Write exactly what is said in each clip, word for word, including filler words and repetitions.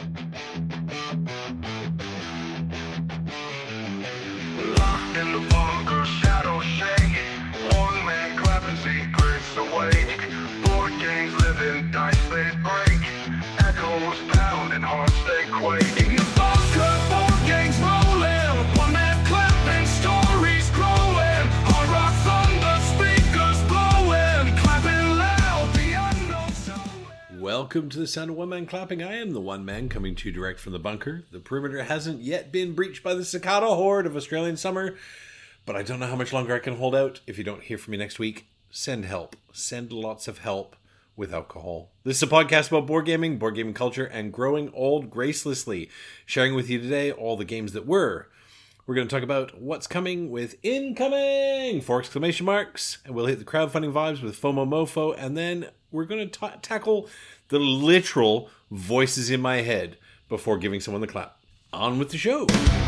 Locked in the bunker, shadows shake. One man clapping secrets awake. Board games living, dice they break. Echoes pounding, hearts they quake. In the bunker, board games rolling. One man clapping, stories growing. Hard rock thunder, speakers blowing. Clapping loud, the unknown showing. Welcome to the sound of one man clapping. I am the one man coming to you direct from the bunker. The perimeter hasn't yet been breached by the cicada horde of Australian summer, but I don't know how much longer I can hold out. If you don't hear from me next week, send help. Send lots of help with alcohol. This is a podcast about board gaming, board gaming culture, and growing old gracelessly. Sharing with you today all the games that were. We're going to talk about what's coming with incoming! Four exclamation marks. And we'll hit the crowdfunding vibes with FOMO Mofo. And then we're going to ta- tackle the literal voices in my head before giving someone the clap. On with the show.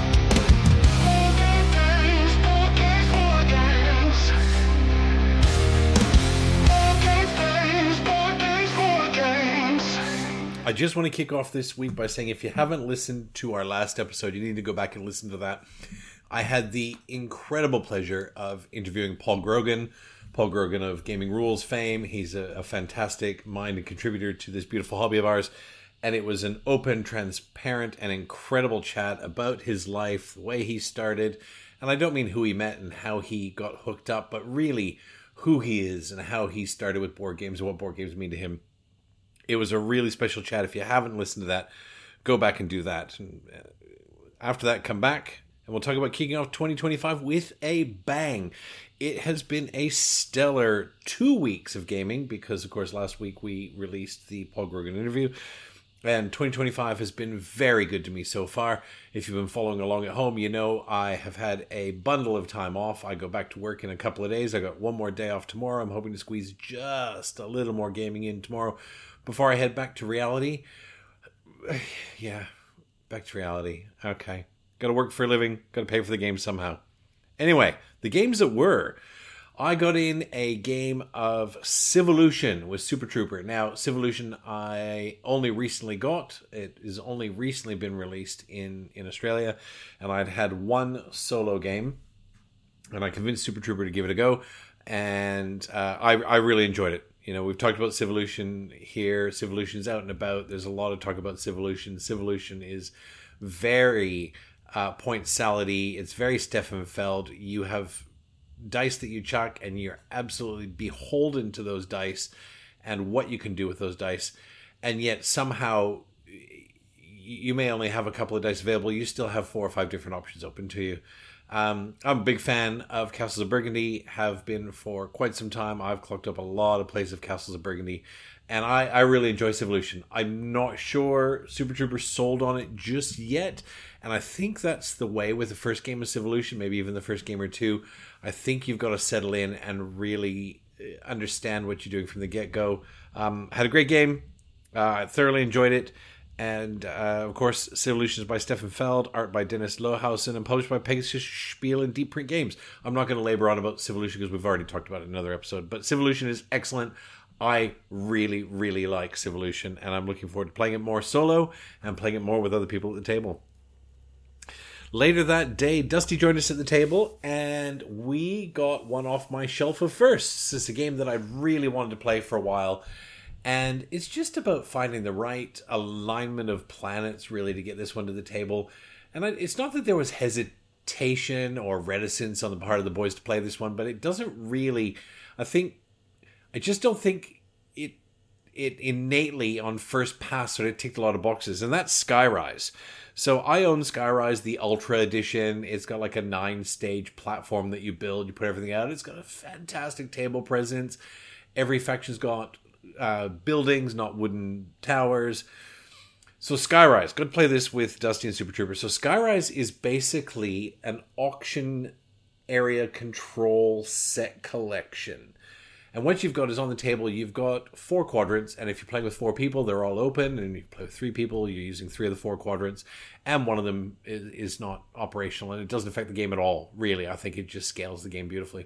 I just want to kick off this week by saying if you haven't listened to our last episode, you need to go back and listen to that. I had the incredible pleasure of interviewing Paul Grogan. Paul Grogan of Gaming Rules fame. He's a, a fantastic mind and contributor to this beautiful hobby of ours. And it was an open, transparent, and incredible chat about his life, the way he started. And I don't mean who he met and how he got hooked up, but really who he is and how he started with board games and what board games mean to him. It was a really special chat. If you haven't listened to that, go back and do that. And after that, come back and we'll talk about kicking off twenty twenty-five with a bang. It has been a stellar two weeks of gaming because, of course, last week we released the Paul Grogan interview. And twenty twenty-five has been very good to me so far. If you've been following along at home, you know I have had a bundle of time off. I go back to work in a couple of days. I got one more day off tomorrow. I'm hoping to squeeze just a little more gaming in tomorrow before I head back to reality. Yeah, back to reality. Okay. Got to work for a living. Got to pay for the game somehow. Anyway, the games that were. I got in a game of Civolution with Super Trooper. Now, Civolution I only recently got. It has only recently been released in, in Australia. And I'd had one solo game. And I convinced Super Trooper to give it a go. And uh, I, I really enjoyed it. You know, we've talked about Civolution here. Civolution's out and about. There's a lot of talk about Civolution. Civolution is very uh, point salad-y. It's very Stefan Feld. You have dice that you chuck, and you're absolutely beholden to those dice and what you can do with those dice. And yet somehow you may only have a couple of dice available. You still have four or five different options open to you. Um, I'm a big fan of Castles of Burgundy, have been for quite some time. I've clocked up a lot of plays of Castles of Burgundy, and I, I really enjoy Civolution. I'm not sure Super Trooper sold on it just yet, and I think that's the way with the first game of Civolution, maybe even the first game or two. I think you've got to settle in and really understand what you're doing from the get-go. Um, had a great game. Uh, I thoroughly enjoyed it. And, uh, of course, Civolution is by Stefan Feld, art by Dennis Lohausen, and published by Pegasus Spiel and Deep Print Games. I'm not going to labor on about Civolution because we've already talked about it in another episode. But Civolution is excellent. I really, really like Civolution, and I'm looking forward to playing it more solo and playing it more with other people at the table. Later that day, Dusty joined us at the table, and we got one off my shelf of firsts. It's a game that I really wanted to play for a while. And it's just about finding the right alignment of planets, really, to get this one to the table. And it's not that there was hesitation or reticence on the part of the boys to play this one, but it doesn't really... I think... I just don't think it it innately, on first pass, sort of ticked a lot of boxes. And that's Skyrise. So I own Skyrise, the Ultra Edition. It's got like a nine-stage platform that you build. You put everything out. It's got a fantastic table presence. Every faction's got... Uh, buildings, not wooden towers. So Skyrise, go to play this with Dusty and Super Trooper. So Skyrise is basically an auction area control set collection. And what you've got is on the table, you've got four quadrants, and if you're playing with four people, they're all open, and if you play with three people, you're using three of the four quadrants, and one of them is, is not operational, and it doesn't affect the game at all, really. I think it just scales the game beautifully.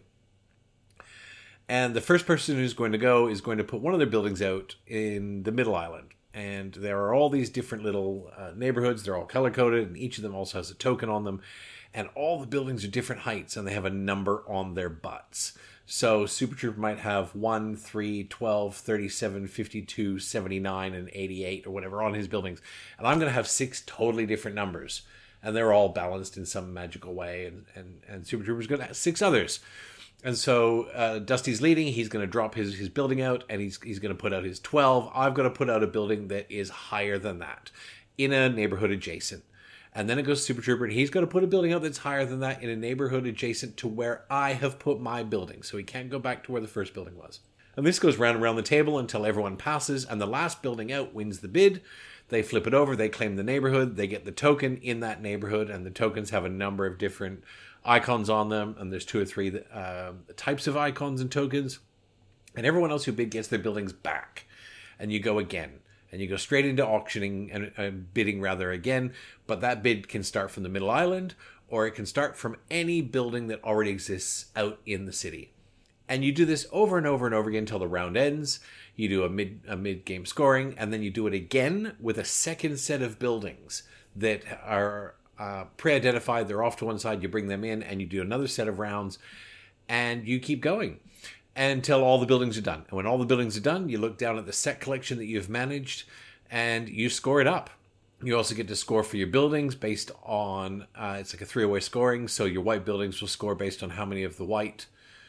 And the first person who's going to go is going to put one of their buildings out in the middle island. And there are all these different little uh, neighborhoods. They're all color-coded, and each of them also has a token on them. And all the buildings are different heights, and they have a number on their butts. So Super Trooper might have one, three, twelve, thirty-seven, fifty-two, seventy-nine, and eighty-eight, or whatever, on his buildings. And I'm going to have six totally different numbers. And they're all balanced in some magical way. And, and, and Super Trooper's going to have six others. And so uh, Dusty's leading. He's going to drop his, his building out, and he's he's going to put out his twelve. I've got to put out a building that is higher than that in a neighborhood adjacent. And then it goes to Super Trooper, and he's going to put a building out that's higher than that in a neighborhood adjacent to where I have put my building. So he can't go back to where the first building was. And this goes round and round the table until everyone passes, and the last building out wins the bid. They flip it over, they claim the neighborhood, they get the token in that neighborhood, and the tokens have a number of different icons on them, and there's two or three uh, types of icons and tokens. And everyone else who bid gets their buildings back. And you go again. And you go straight into auctioning and uh, bidding rather again. But that bid can start from the middle island, or it can start from any building that already exists out in the city. And you do this over and over and over again until the round ends. You do a mid a mid game scoring, and then you do it again with a second set of buildings that are uh, pre-identified. They're off to one side. You bring them in, and you do another set of rounds, and you keep going until all the buildings are done. And when all the buildings are done, you look down at the set collection that you've managed, and you score it up. You also get to score for your buildings based on, uh, it's like a three-way scoring, so your white buildings will score based on how many of the white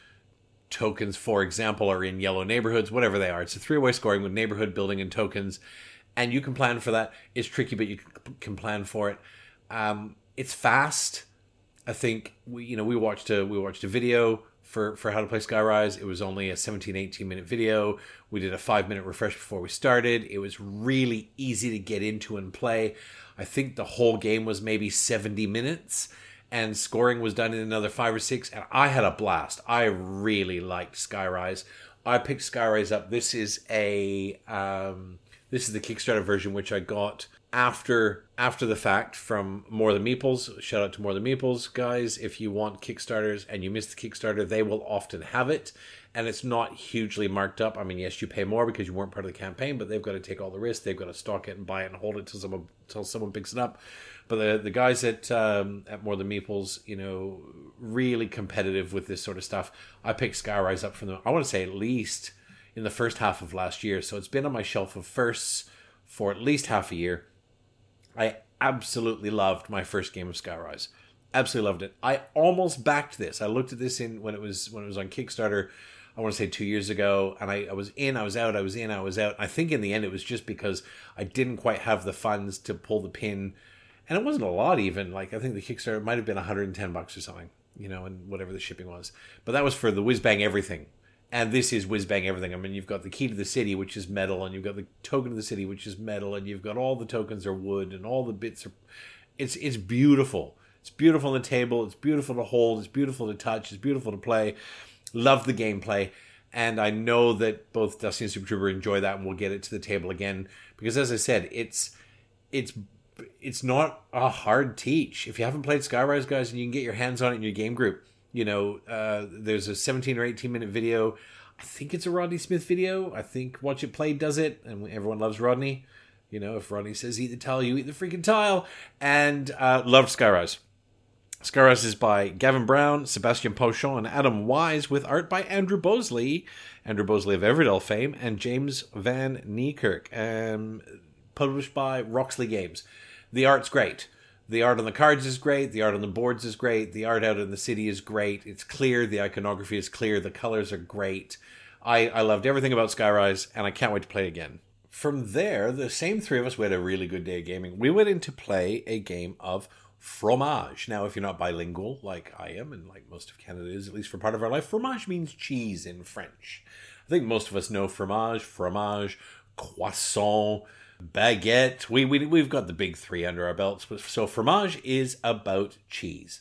tokens, for example, are in yellow neighborhoods, whatever they are. It's a three-way scoring with neighborhood, building, and tokens, and you can plan for that. It's tricky, but you can plan for it. Um, it's fast. I think we, you know, we watched a we watched a video for, for how to play Skyrise. It was only a seventeen, eighteen minute video. We did a five minute refresh before we started. It was really easy to get into and play. I think the whole game was maybe seventy minutes, and scoring was done in another five or six, and I had a blast. I really liked Skyrise. I picked Skyrise up. This is a um, this is the Kickstarter version, which I got after after the fact from More Than Meeples. Shout out to More Than Meeples, guys. If you want Kickstarters and you miss the Kickstarter, they will often have it, and it's not hugely marked up. I mean, yes, you pay more because you weren't part of the campaign, but they've got to take all the risks. They've got to stock it and buy it and hold it till someone till someone picks it up. But the the guys at um, at More Than Meeples, you know, really competitive with this sort of stuff. I picked Skyrise up from them, I want to say at least in the first half of last year. So it's been on my shelf of firsts for at least half a year. I absolutely loved my first game of Skyrise. Absolutely loved it. I almost backed this. I looked at this in when it was when it was on Kickstarter, I want to say two years ago, and I, I was in, I was out, I was in, I was out. I think in the end it was just because I didn't quite have the funds to pull the pin. And it wasn't a lot even. Like, I think the Kickstarter might have been one hundred ten bucks or something, you know, and whatever the shipping was. But that was for the Whiz Bang Everything. And this is Whiz Bang Everything. I mean, you've got the key to the city, which is metal, and you've got the token of the city, which is metal, and you've got all the tokens are wood, and all the bits are... It's it's beautiful. It's beautiful on the table. It's beautiful to hold. It's beautiful to touch. It's beautiful to play. Love the gameplay. And I know that both Dusty and Super Trooper enjoy that, and we'll get it to the table again. Because as I said, it's it's... it's not a hard teach. If you haven't played Skyrise, guys, and you can get your hands on it in your game group, you know, uh, there's a seventeen or eighteen minute video. I think it's a Rodney Smith video. I think Watch It Play does it, and everyone loves Rodney. You know, if Rodney says eat the tile, you eat the freaking tile. And uh, loved Skyrise. Skyrise is by Gavin Brown, Sebastian Pochon, and Adam Wise, with art by Andrew Bosley, Andrew Bosley of Everdell fame, and James Van Niekerk, um, published by Roxley Games. The art's great. The art on the cards is great. The art on the boards is great. The art out in the city is great. It's clear. The iconography is clear. The colors are great. I, I loved everything about Skyrise, and I can't wait to play it again. From there, the same three of us, we had a really good day of gaming. We went in to play a game of fromage. Now, if you're not bilingual, like I am, and like most of Canada is, at least for part of our life, fromage means cheese in French. I think most of us know fromage, fromage, croissant, baguette. We, we, we've got the big three under our belts. So fromage is about cheese.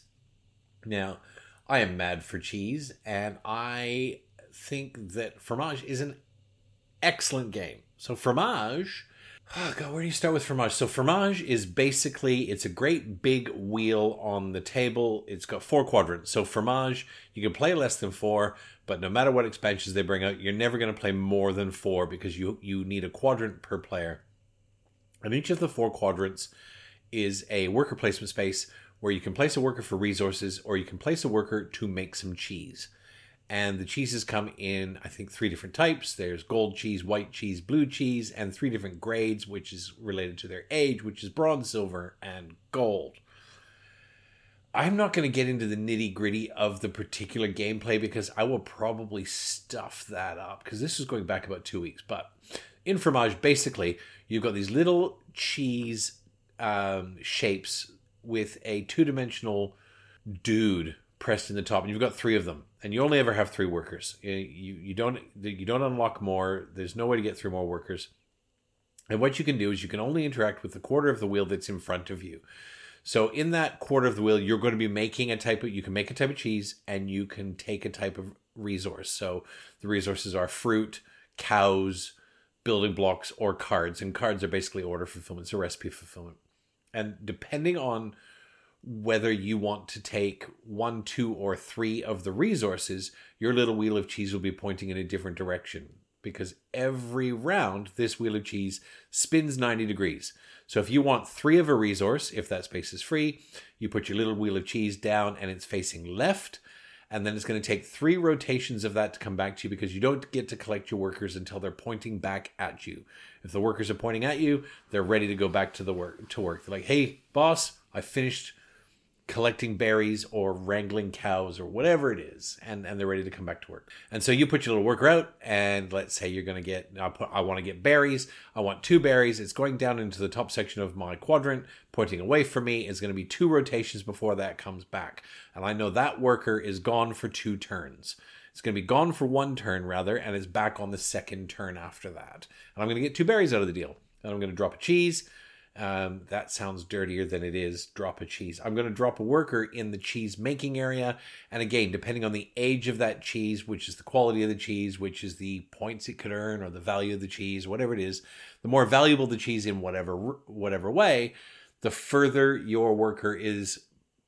Now, I am mad for cheese, and I think that fromage is an excellent game. So fromage... Oh God, where do you start with fromage? So fromage is basically, it's a great big wheel on the table. It's got four quadrants. So fromage, you can play less than four, but no matter what expansions they bring out, you're never going to play more than four because you, you need a quadrant per player. And each of the four quadrants is a worker placement space where you can place a worker for resources or you can place a worker to make some cheese. And the cheeses come in, I think, three different types. There's gold cheese, white cheese, blue cheese, and three different grades, which is related to their age, which is bronze, silver, and gold. I'm not going to get into the nitty-gritty of the particular gameplay because I will probably stuff that up because this is going back about two weeks. But in Fromage, basically, you've got these little cheese um, shapes with a two-dimensional dude pressed in the top, and you've got three of them, and you only ever have three workers. You, you you don't you don't unlock more. There's no way to get through more workers. And what you can do is you can only interact with the quarter of the wheel that's in front of you. So in that quarter of the wheel, you're going to be making a type of, you can make a type of cheese, and you can take a type of resource. So the resources are fruit, cows, building blocks, or cards. And cards are basically order fulfillment, so recipe fulfillment. And depending on whether you want to take one, two, or three of the resources, your little wheel of cheese will be pointing in a different direction. Because every round, this wheel of cheese spins ninety degrees. So if you want three of a resource, if that space is free, you put your little wheel of cheese down and it's facing left. And then it's going to take three rotations of that to come back to you because you don't get to collect your workers until they're pointing back at you. If the workers are pointing at you, they're ready to go back to the work to work. They're like, hey, boss, I finished collecting berries or wrangling cows or whatever it is, and, and they're ready to come back to work. And so you put your little worker out, and let's say you're going to get, I, put, I want to get berries. I want two berries. It's going down into the top section of my quadrant, pointing away from me. It's going to be two rotations before that comes back. And I know that worker is gone for two turns. It's going to be gone for one turn, rather, and it's back on the second turn after that. And I'm going to get two berries out of the deal. And I'm going to drop a cheese. Um, that sounds dirtier than it is. Drop a cheese. I'm going to drop a worker in the cheese making area. And again, depending on the age of that cheese, which is the quality of the cheese, which is the points it could earn or the value of the cheese, whatever it is, the more valuable the cheese in whatever whatever way, the further your worker is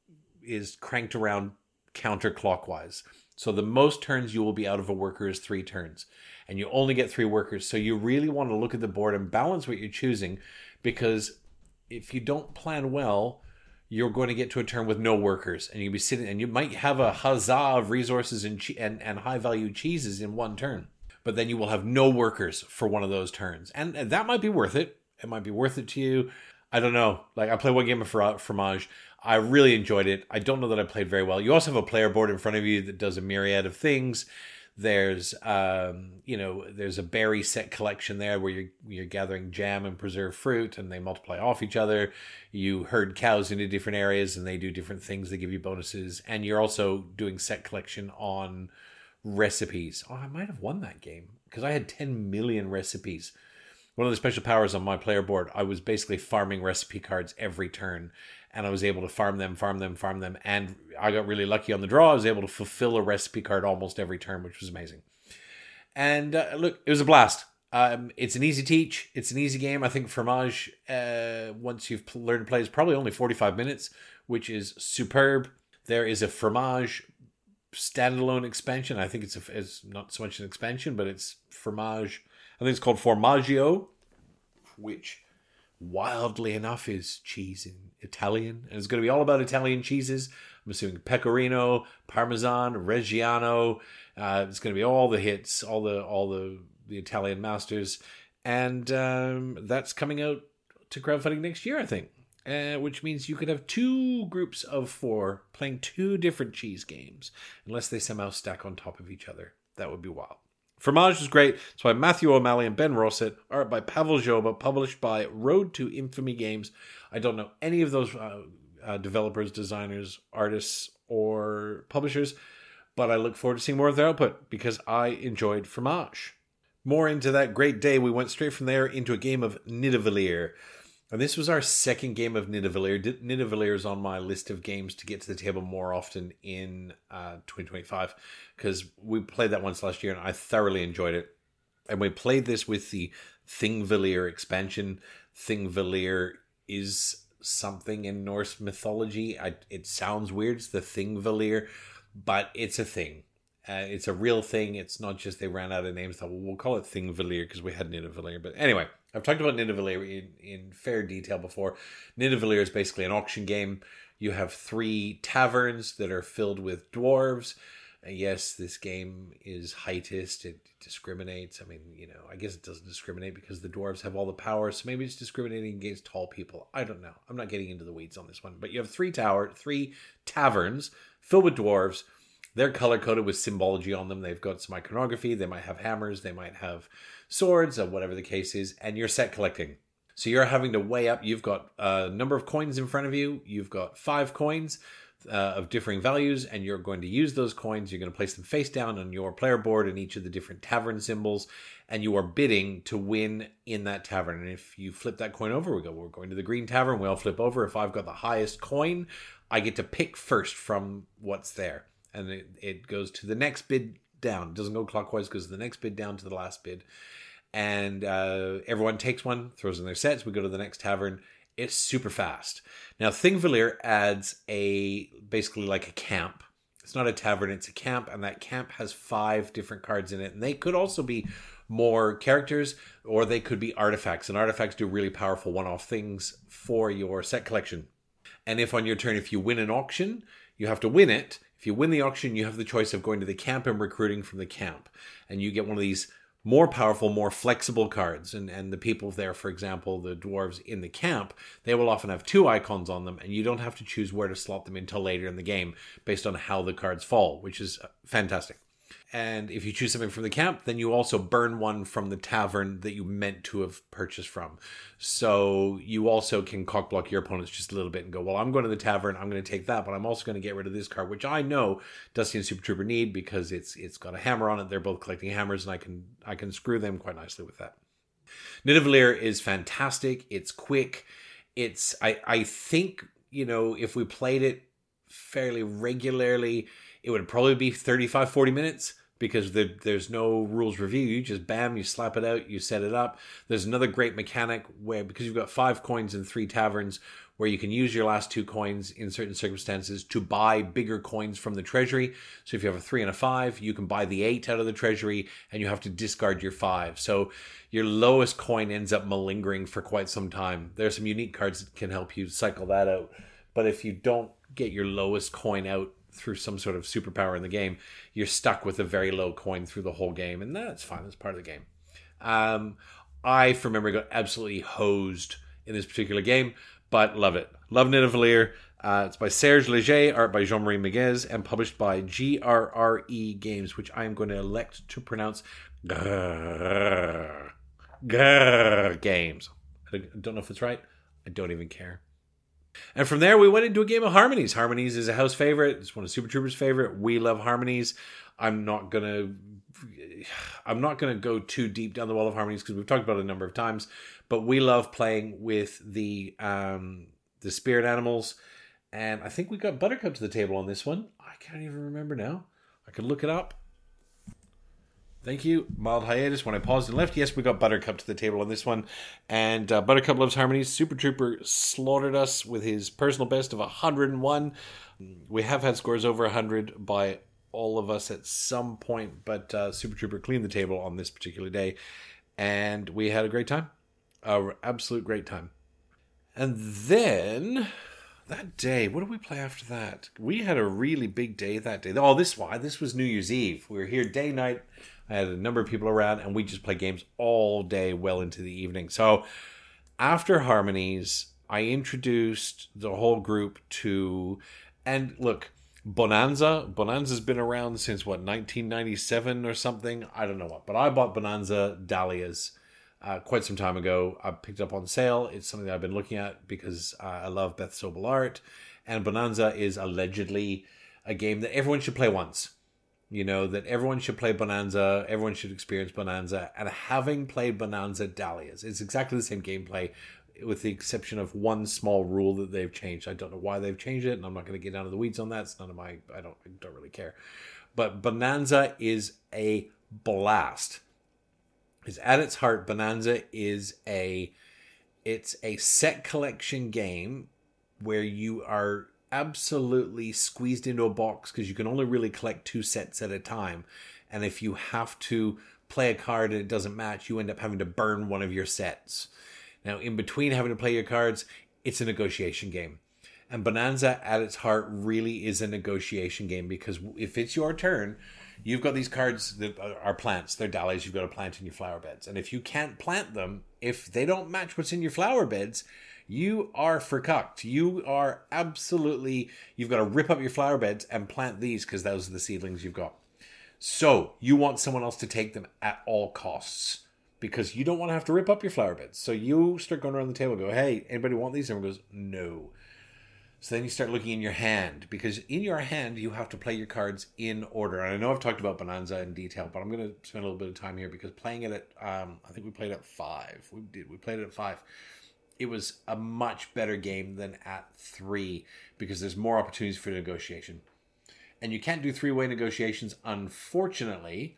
is cranked around counterclockwise. So the most turns you will be out of a worker is three turns. And you only get three workers. So you really want to look at the board and balance what you're choosing, because if you don't plan well, you're going to get to a turn with no workers, and you'll be sitting, and you might have a huzzah of resources and che- and, and high value cheeses in one turn, but then you will have no workers for one of those turns, and, and that might be worth it. It might be worth it to you. I don't know. Like, I played one game of Fromage. I really enjoyed it. I don't know that I played very well. You also have a player board in front of you that does a myriad of things. There's, um, you know, there's a berry set collection there where you're, you're gathering jam and preserved fruit, and they multiply off each other. You herd cows into different areas, and they do different things. They give you bonuses. And you're also doing set collection on recipes. Oh, I might have won that game because I had ten million recipes. One of the special powers on my player board, I was basically farming recipe cards every turn. And I was able to farm them, farm them, farm them. And I got really lucky on the draw. I was able to fulfill a recipe card almost every turn, which was amazing. And uh, look, it was a blast. Um, it's an easy teach. It's an easy game. I think Fromage, uh, once you've learned to play, is probably only forty-five minutes, which is superb. There is a Fromage standalone expansion. I think it's, a, it's not so much an expansion, but it's Fromage. I think it's called Formaggio, which wildly enough is cheese in Italian, and it's going to be all about Italian cheeses. I'm assuming Pecorino, Parmesan, Reggiano. Uh, it's going to be all the hits, all the all the, the Italian masters, and um, that's coming out to crowdfunding next year, I think. Uh, which means you could have two groups of four playing two different cheese games, unless they somehow stack on top of each other. That would be wild. Fromage is great. It's by Matthew O'Malley and Ben Rossett. Art by Pavel Zhoba, published by Road to Infamy Games. I don't know any of those uh, uh, developers, designers, artists, or publishers, but I look forward to seeing more of their output because I enjoyed Fromage. More into that great day, we went straight from there into a game of Nidavellir. And this was our second game of Nidavellir. Nidavellir is on my list of games to get to the table more often in uh, twenty twenty-five because we played that once last year and I thoroughly enjoyed it. And we played this with the Thingvellir expansion. Thingvellir is something in Norse mythology. I, it sounds weird. It's the Thingvellir, but it's a thing. Uh, it's a real thing. It's not just they ran out of names. Thought, well, we'll call it Thingvellir because we had Nidavellir. But anyway, I've talked about Nidavellir in, in fair detail before. Nidavellir is basically an auction game. You have three taverns that are filled with dwarves. Uh, yes, this game is heightist. It discriminates. I mean, you know, I guess it doesn't discriminate because the dwarves have all the power. So maybe it's discriminating against tall people. I don't know. I'm not getting into the weeds on this one. But you have three tower, three taverns filled with dwarves. They're color-coded with symbology on them. They've got some iconography. They might have hammers. They might have swords, or whatever the case is. And you're set collecting. So you're having to weigh up. You've got a number of coins in front of you. You've got five coins uh, of differing values. And you're going to use those coins. You're going to place them face down on your player board in each of the different tavern symbols. And you are bidding to win in that tavern. And if you flip that coin over, we go, we're going to the green tavern. We all flip over. If I've got the highest coin, I get to pick first from what's there. And it, it goes to the next bid down. It doesn't go clockwise, it goes to the next bid down to the last bid. And uh, everyone takes one, throws in their sets. We go to the next tavern. It's super fast. Now, Thingvellir adds a basically like a camp. It's not a tavern, it's a camp. And that camp has five different cards in it. And they could also be more characters, or they could be artifacts. And artifacts do really powerful one-off things for your set collection. And if on your turn, if you win an auction, you have to win it. If you win the auction, you have the choice of going to the camp and recruiting from the camp. And you get one of these more powerful, more flexible cards. And, and the people there, for example, the dwarves in the camp, they will often have two icons on them. And you don't have to choose where to slot them until later in the game based on how the cards fall, which is fantastic. And if you choose something from the camp, then you also burn one from the tavern that you meant to have purchased from. So you also can cockblock your opponents just a little bit and go, well, I'm going to the tavern, I'm going to take that, but I'm also going to get rid of this card, which I know Dusty and Super Trooper need because it's it's got a hammer on it. They're both collecting hammers, and I can I can screw them quite nicely with that. Nidavellir is fantastic. It's quick. It's I I think, you know, if we played it fairly regularly, it would probably be thirty-five, forty minutes because there, there's no rules review. You just bam, you slap it out, you set it up. There's another great mechanic where, because you've got five coins in three taverns, where you can use your last two coins in certain circumstances to buy bigger coins from the treasury. So if you have a three and a five, you can buy the eight out of the treasury and you have to discard your five. So your lowest coin ends up malingering for quite some time. There are some unique cards that can help you cycle that out. But if you don't get your lowest coin out through some sort of superpower in the game, you're stuck with a very low coin through the whole game, and that's fine. That's part of the game. Um, I, from memory, got absolutely hosed in this particular game, but love it. Love Nidavellir. Uh, it's by Serge Leger, art by Jean-Marie Miguez, and published by G R R E Games, which I am going to elect to pronounce grrr, grrr Games. I don't know if it's right. I don't even care. And from there, we went into a game of Harmonies. Harmonies is a house favorite. It's one of Super Troopers' favorite. We love Harmonies. I'm not gonna, I'm not gonna go too deep down the well of Harmonies because we've talked about it a number of times. But we love playing with the um, the spirit animals, and I think we got Buttercup to the table on this one. I can't even remember now. I could look it up. Thank you. Mild hiatus when I paused and left. Yes, we got Buttercup to the table on this one. And uh, Buttercup loves Harmonies. Super Trooper slaughtered us with his personal best of one hundred and one. We have had scores over one hundred by all of us at some point, but uh, Super Trooper cleaned the table on this particular day. And we had a great time. An absolute great time. And then that day, what did we play after that? We had a really big day that day. Oh, this why this was New Year's Eve. We were here day, night. I had a number of people around, and we just played games all day, well into the evening. So after Harmonies, I introduced the whole group to, and look, Bonanza. Bonanza's been around since, what, nineteen ninety-seven or something? I don't know what. But I bought Bonanza Dahlias uh, quite some time ago. I picked it up on sale. It's something that I've been looking at because uh, I love Beth Sobel art. And Bonanza is allegedly a game that everyone should play once. You know, that everyone should play Bonanza, everyone should experience Bonanza, and having played Bonanza Dahlias, it's exactly the same gameplay, with the exception of one small rule that they've changed. I don't know why they've changed it, and I'm not going to get down to the weeds on that. It's none of my, I don't, I don't really care. But Bonanza is a blast. It's at its heart, Bonanza is a, it's a set collection game where you are absolutely squeezed into a box because you can only really collect two sets at a time. And if you have to play a card and it doesn't match, you end up having to burn one of your sets. Now, in between having to play your cards, it's a negotiation game. And Bonanza, at its heart, really is a negotiation game, because if it's your turn, you've got these cards that are plants. They're dahlias you've got to plant in your flower beds. And if you can't plant them, if they don't match what's in your flower beds, you are forcucked. You are absolutely... You've got to rip up your flower beds and plant these, because those are the seedlings you've got. So you want someone else to take them at all costs, because you don't want to have to rip up your flower beds. So you start going around the table and go, hey, anybody want these? And everyone goes, no. So then you start looking in your hand, because in your hand, you have to play your cards in order. And I know I've talked about Bonanza in detail, but I'm going to spend a little bit of time here, because playing it at, um, I think we played at five. We did. We played it at five. It was a much better game than at three, because there's more opportunities for negotiation. And you can't do three-way negotiations, unfortunately,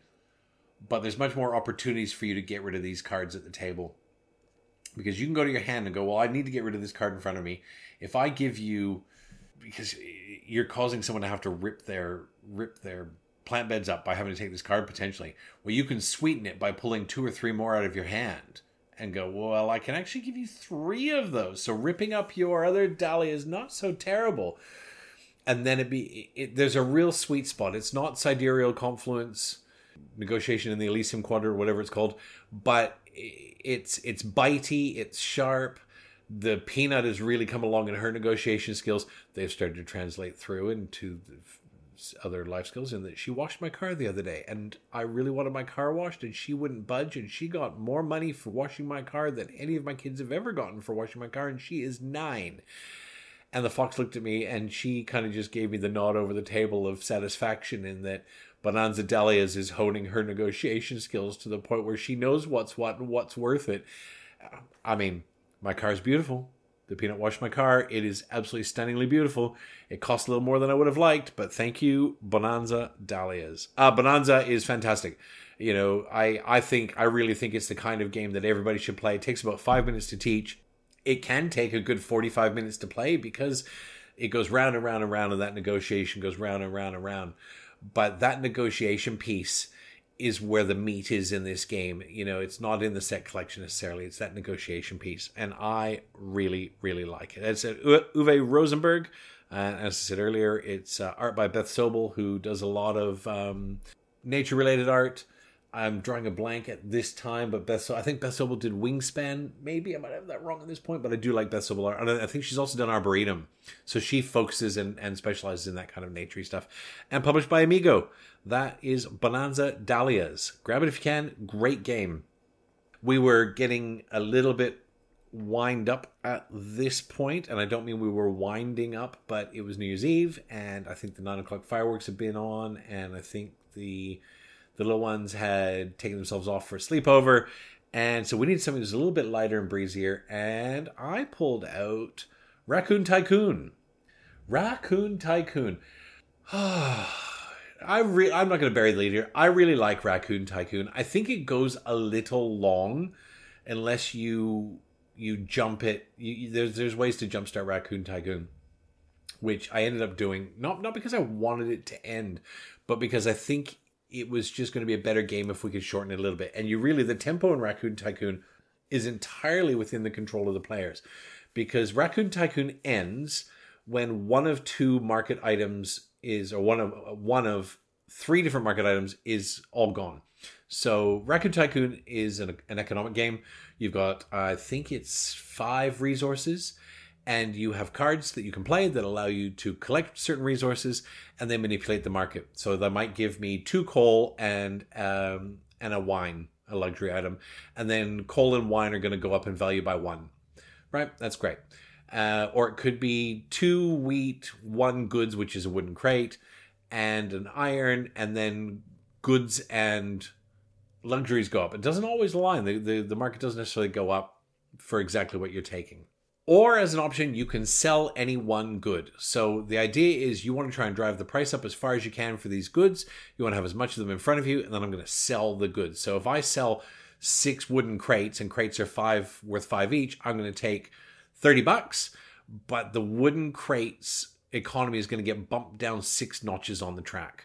but there's much more opportunities for you to get rid of these cards at the table. Because you can go to your hand and go, well, I need to get rid of this card in front of me. If I give you, because you're causing someone to have to rip their rip their plant beds up by having to take this card potentially. Well, you can sweeten it by pulling two or three more out of your hand and go, well, I can actually give you three of those. So ripping up your other dahlia is not so terrible. And then it be it, there's a real sweet spot. It's not Sidereal Confluence, Negotiation in the Elysium Quadrant, or whatever it's called, but it's it's bitey, it's sharp. The Peanut has really come along in her negotiation skills. They've started to translate through into other life skills, in that she washed my car the other day, and I really wanted my car washed, and she wouldn't budge, and she got more money for washing my car than any of my kids have ever gotten for washing my car, and she is nine. And the fox looked at me, and she kind of just gave me the nod over the table of satisfaction, in that Bonanza Dahlias is honing her negotiation skills to the point where she knows what's what and what's worth it. I mean, my car's beautiful. The Peanut washed my car. It is absolutely stunningly beautiful. It costs a little more than I would have liked, but thank you, Bonanza Dahlias. Uh, Bonanza is fantastic. You know, I, I think, I really think it's the kind of game that everybody should play. It takes about five minutes to teach. It can take a good forty-five minutes to play, because it goes round and round and round, and that negotiation goes round and round and round. But that negotiation piece is where the meat is in this game. You know, it's not in the set collection necessarily. It's that negotiation piece. And I really, really like it. It's Uwe Rosenberg. Uh, as I said earlier, it's uh, art by Beth Sobel, who does a lot of um, nature-related art. I'm drawing a blank at this time, but Beth, so I think Beth Sobel did Wingspan. Maybe I might have that wrong at this point, but I do like Beth Sobel art. And I think she's also done Arboretum. So she focuses and, and specializes in that kind of naturey stuff. And published by Amigo. That is Bonanza Dahlias. Grab it if you can. Great game. We were getting a little bit wind up at this point, and I don't mean we were winding up, but it was New Year's Eve, and I think the nine o'clock fireworks had been on, and I think the... The little ones had taken themselves off for a sleepover. And so we needed something that's a little bit lighter and breezier. And I pulled out Raccoon Tycoon. Raccoon Tycoon. I re- I'm not going to bury the lead here. I really like Raccoon Tycoon. I think it goes a little long unless you you jump it. You, you, there's, there's ways to jumpstart Raccoon Tycoon, which I ended up doing. Not, not because I wanted it to end, but because I think it was just going to be a better game if we could shorten it a little bit. And you really, the tempo in Raccoon Tycoon is entirely within the control of the players, because Raccoon Tycoon ends when one of two market items is, or one of one of three different market items is all gone. So Raccoon Tycoon is an, an economic game. You've got, I think it's five resources, and you have cards that you can play that allow you to collect certain resources and then manipulate the market. So that might give me two coal and um, and a wine, a luxury item. And then coal and wine are going to go up in value by one. Right? That's great. Uh, or it could be two wheat, one goods, which is a wooden crate, and an iron, and then goods and luxuries go up. It doesn't always align. The, the, the market doesn't necessarily go up for exactly what you're taking. Or as an option, you can sell any one good. So the idea is you want to try and drive the price up as far as you can for these goods. You want to have as much of them in front of you, and then I'm going to sell the goods. So if I sell six wooden crates, and crates are five worth five each, I'm going to take thirty bucks. But the wooden crates economy is going to get bumped down six notches on the track.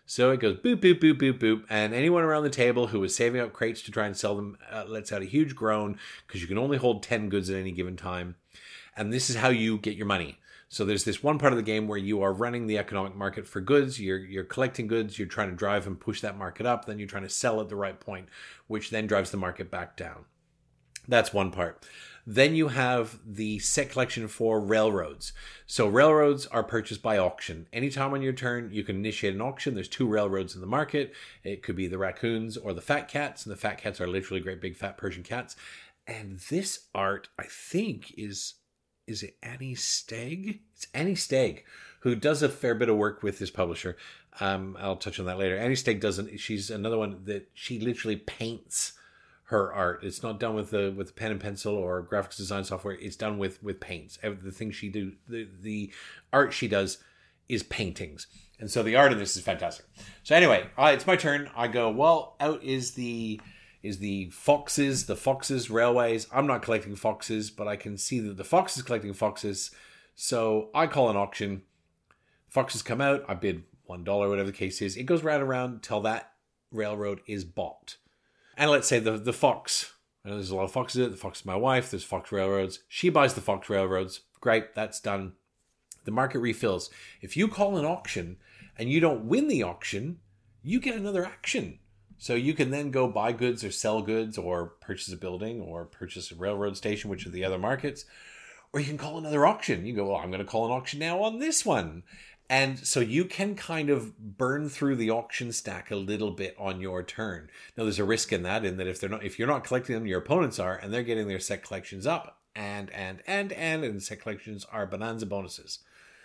So it goes boop, boop, boop, boop, boop. And anyone around the table who was saving up crates to try and sell them uh, lets out a huge groan because you can only hold ten goods at any given time. And this is how you get your money. So there's this one part of the game where you are running the economic market for goods. You're you're collecting goods. You're trying to drive and push that market up. Then you're trying to sell at the right point, which then drives the market back down. That's one part. Then you have the set collection for railroads. So railroads are purchased by auction. Anytime on your turn, you can initiate an auction. There's two railroads in the market. It could be the raccoons or the fat cats. And the fat cats are literally great big fat Persian cats. And this art, I think, is... Is it Annie Stegg? It's Annie Stegg, who does a fair bit of work with this publisher. Um, I'll touch on that later. Annie Stegg doesn't. She's another one that she literally paints her art. It's not done with the with pen and pencil or graphics design software. It's done with with paints. The thing she do, the the art she does, is paintings. And so the art in this is fantastic. So anyway, uh, it's my turn. I go, well, out is the. is the foxes, the foxes railways. I'm not collecting foxes, but I can see that the fox is collecting foxes. So I call an auction. Foxes come out. I bid one dollar, whatever the case is. It goes round and round till that railroad is bought. And let's say the, the fox. I know there's a lot of foxes. The fox is my wife. There's fox railroads. She buys the fox railroads. Great, that's done. The market refills. If you call an auction and you don't win the auction, you get another action. So you can then go buy goods or sell goods or purchase a building or purchase a railroad station, which are the other markets. Or you can call another auction. You go, well, I'm going to call an auction now on this one. And so you can kind of burn through the auction stack a little bit on your turn. Now, there's a risk in that, in that if they're not, if you're not collecting them, your opponents are, and they're getting their set collections up. And, and, and, and, and set collections are bonanza bonuses.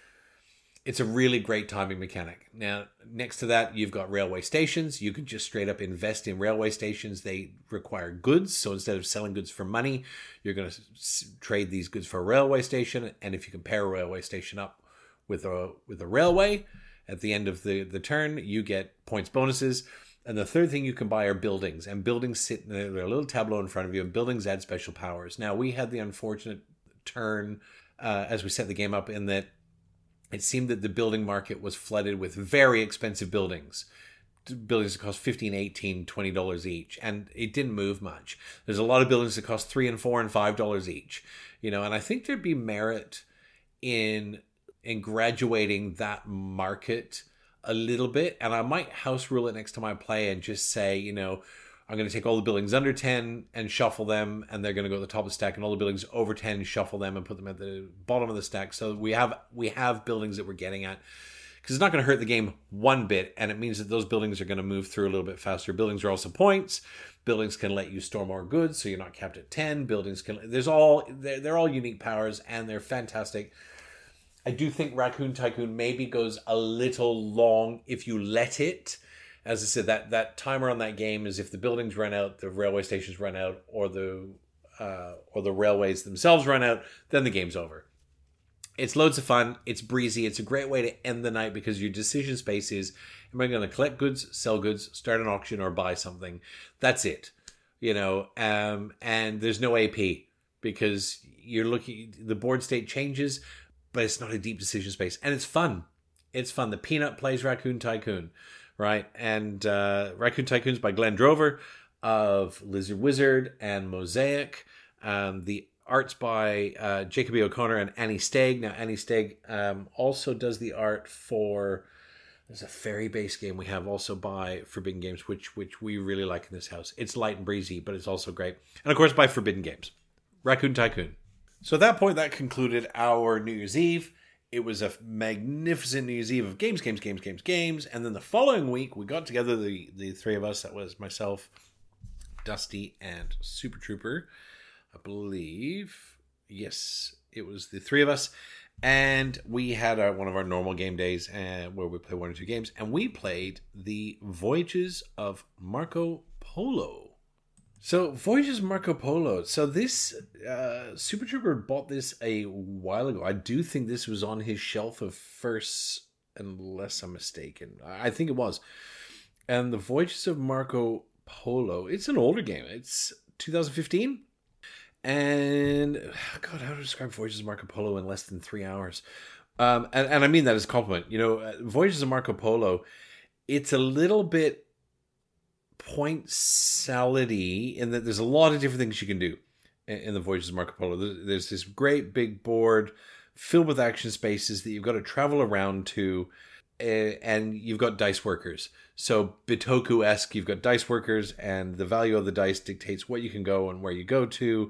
It's a really great timing mechanic. Now, next to that, you've got railway stations. You can just straight up invest in railway stations. They require goods. So instead of selling goods for money, you're going to s- trade these goods for a railway station. And if you can pair a railway station up with a with a railway, at the end of the, the turn, you get points bonuses. And the third thing you can buy are buildings. And buildings sit in a, a little tableau in front of you. And buildings add special powers. Now, we had the unfortunate turn uh, as we set the game up in that it seemed that the building market was flooded with very expensive buildings. Buildings that cost fifteen, eighteen, twenty dollars each. And it didn't move much. There's a lot of buildings that cost three and four and five dollars each. You know, and I think there'd be merit in in graduating that market a little bit. And I might house rule it next time I play and just say, you know, I'm going to take all the buildings under ten and shuffle them, and they're going to go to the top of the stack, and all the buildings over ten, shuffle them and put them at the bottom of the stack. So we have we have buildings that we're getting at, because it's not going to hurt the game one bit, and it means that those buildings are going to move through a little bit faster. Buildings are also points. Buildings can let you store more goods, so you're not capped at ten. Buildings can there's all they're, they're all unique powers, and they're fantastic. I do think Raccoon Tycoon maybe goes a little long if you let it. As I said, that, that timer on that game is if the buildings run out, the railway stations run out, or the uh, or the railways themselves run out, then the game's over. It's loads of fun. It's breezy. It's a great way to end the night because your decision space is, am I going to collect goods, sell goods, start an auction, or buy something? That's it. You know, um, and there's no A P because you're looking, the board state changes, but it's not a deep decision space. And it's fun. It's fun. The Peanut plays Raccoon Tycoon. Right, and uh, Raccoon Tycoon's by Glenn Drover of Lizard Wizard and Mosaic. Um, the art's by uh, Jacob E. O'Connor and Annie Stegg. Now, Annie Stegg um, also does the art for... There's a fairy-based game we have also by Forbidden Games, which which we really like in this house. It's light and breezy, but it's also great. And, of course, by Forbidden Games. Raccoon Tycoon. So at that point, that concluded our New Year's Eve. It was a magnificent New Year's Eve of games, games, games, games, games. And then the following week, we got together, the, the three of us. That was myself, Dusty, and Super Trooper. I believe. Yes, it was the three of us. And we had our, one of our normal game days uh, where we play one or two games. And we played the Voyages of Marco Polo. So, Voyages of Marco Polo. So this, uh, Super Trooper bought this a while ago. I do think this was on his shelf of firsts, unless I'm mistaken. I think it was. And the Voyages of Marco Polo, it's an older game. It's two thousand fifteen. And, God, how to describe Voyages of Marco Polo in less than three hours? Um, and, and I mean that as a compliment. You know, Voyages of Marco Polo it's a little bit point salad-y in that there's a lot of different things you can do in, in the Voyages of Marco Polo. There's, there's this great big board filled with action spaces that you've got to travel around to, uh, and you've got dice workers. So Bitoku-esque, you've got dice workers, and the value of the dice dictates what you can go and where you go to.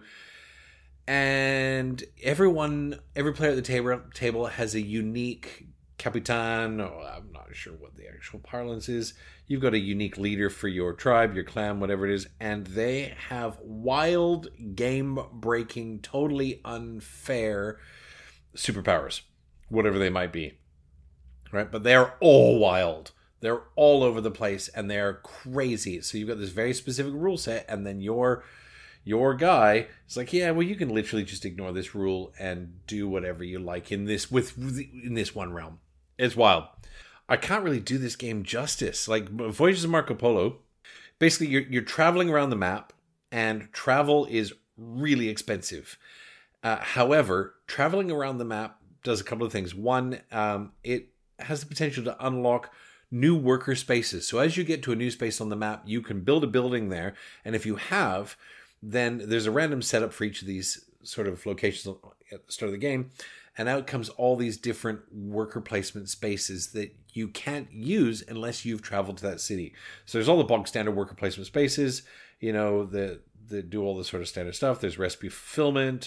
And everyone, every player at the table table has a unique Capitan, or I'm not sure what the actual parlance is. You've got a unique leader for your tribe, your clan, whatever it is, and they have wild, game-breaking, totally unfair superpowers, whatever they might be. Right? But they're all wild. They're all over the place, and they're crazy. So you've got this very specific rule set, and then your your guy is like, yeah, well, you can literally just ignore this rule and do whatever you like in this with in this one realm. It's wild. I can't really do this game justice. Like Voyages of Marco Polo, basically you're you're traveling around the map, and travel is really expensive. Uh, however, traveling around the map does a couple of things. One, um, it has the potential to unlock new worker spaces. So as you get to a new space on the map, you can build a building there. And if you have, then there's a random setup for each of these sort of locations at the start of the game. And out comes all these different worker placement spaces that you can't use unless you've traveled to that city. So there's all the bog standard worker placement spaces, you know, that, that do all the sort of standard stuff. There's recipe fulfillment.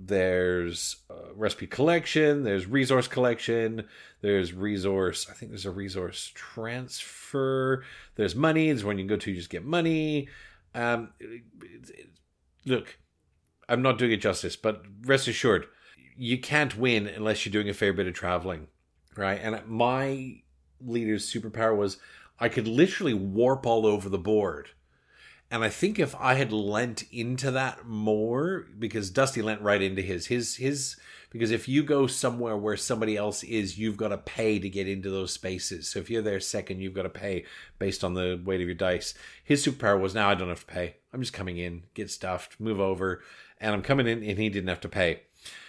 There's uh, recipe collection, there's resource collection, there's resource, I think there's a resource transfer, there's money, there's one you can go to, you just get money. Um, it, it, look, I'm not doing it justice, but rest assured, you can't win unless you're doing a fair bit of traveling, right? And my leader's superpower was I could literally warp all over the board. And I think if I had lent into that more, because Dusty lent right into his, his, his, because if you go somewhere where somebody else is, you've got to pay to get into those spaces. So if you're there second, you've got to pay based on the weight of your dice. His superpower was, now I don't have to pay. I'm just coming in, get stuffed, move over, and I'm coming in, and he didn't have to pay.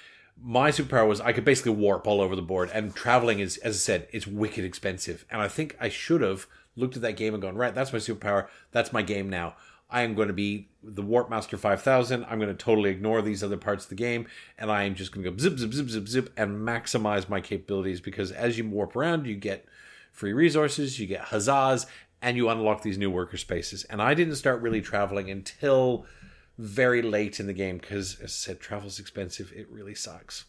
My superpower was I could basically warp all over the board, and traveling is, as I said, it's wicked expensive. And I think I should have looked at that game and gone, right, that's my superpower. That's my game now. I am going to be the Warp Master five thousand. I'm going to totally ignore these other parts of the game, and I am just going to go zip, zip, zip, zip, zip, and maximize my capabilities, because as you warp around, you get free resources, you get huzzahs, and you unlock these new worker spaces. And I didn't start really traveling until very late in the game, because, as I said, travel's expensive. It really sucks.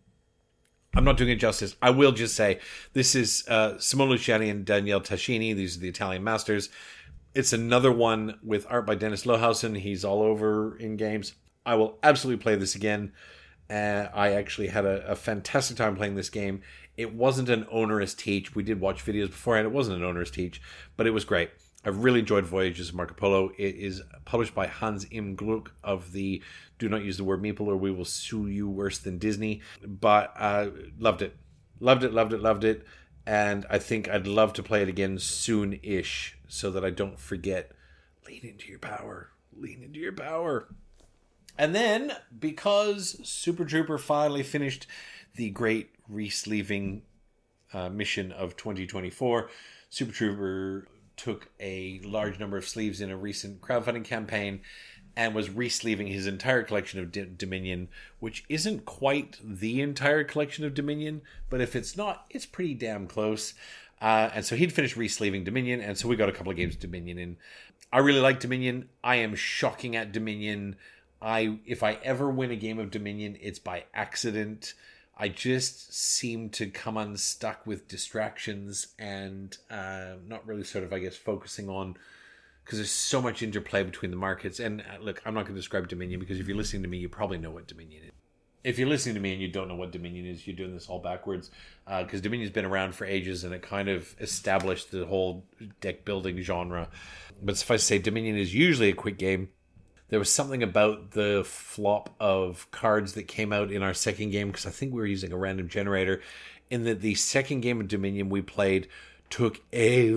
I'm not doing it justice. I will just say, this is uh, Simone Luciani and Daniele Tascini. These are the Italian masters. It's another one with art by Dennis Lohausen. He's all over in games. I will absolutely play this again. Uh, I actually had a, a fantastic time playing this game. It wasn't an onerous teach. We did watch videos beforehand. It wasn't an onerous teach, but it was great. I've really enjoyed Voyages of Marco Polo. It is published by Hans Im Gluck of the Do Not Use the Word Meeple or We Will Sue You Worse Than Disney. But uh, loved it. Loved it, loved it, loved it. And I think I'd love to play it again soon-ish so that I don't forget. Lean into your power. Lean into your power. And then, because Super Trooper finally finished the great re-sleeving uh, mission of twenty twenty-four, Super Trooper took a large number of sleeves in a recent crowdfunding campaign and was re-sleeving his entire collection of D- Dominion, which isn't quite the entire collection of Dominion, but if it's not, it's pretty damn close. Uh, and so he'd finished re-sleeving Dominion, and so we got a couple of games of Dominion in. I really like Dominion. I am shocking at Dominion. I if I ever win a game of Dominion, it's by accident. I just seem to come unstuck with distractions and uh, not really sort of, I guess, focusing on, because there's so much interplay between the markets. And uh, look, I'm not going to describe Dominion, because if you're listening to me, you probably know what Dominion is. If you're listening to me and you don't know what Dominion is, you're doing this all backwards, because uh, Dominion's been around for ages and it kind of established the whole deck building genre. But suffice to say, Dominion is usually a quick game. There was something about the flop of cards that came out in our second game, because I think we were using a random generator, in that the second game of Dominion we played took a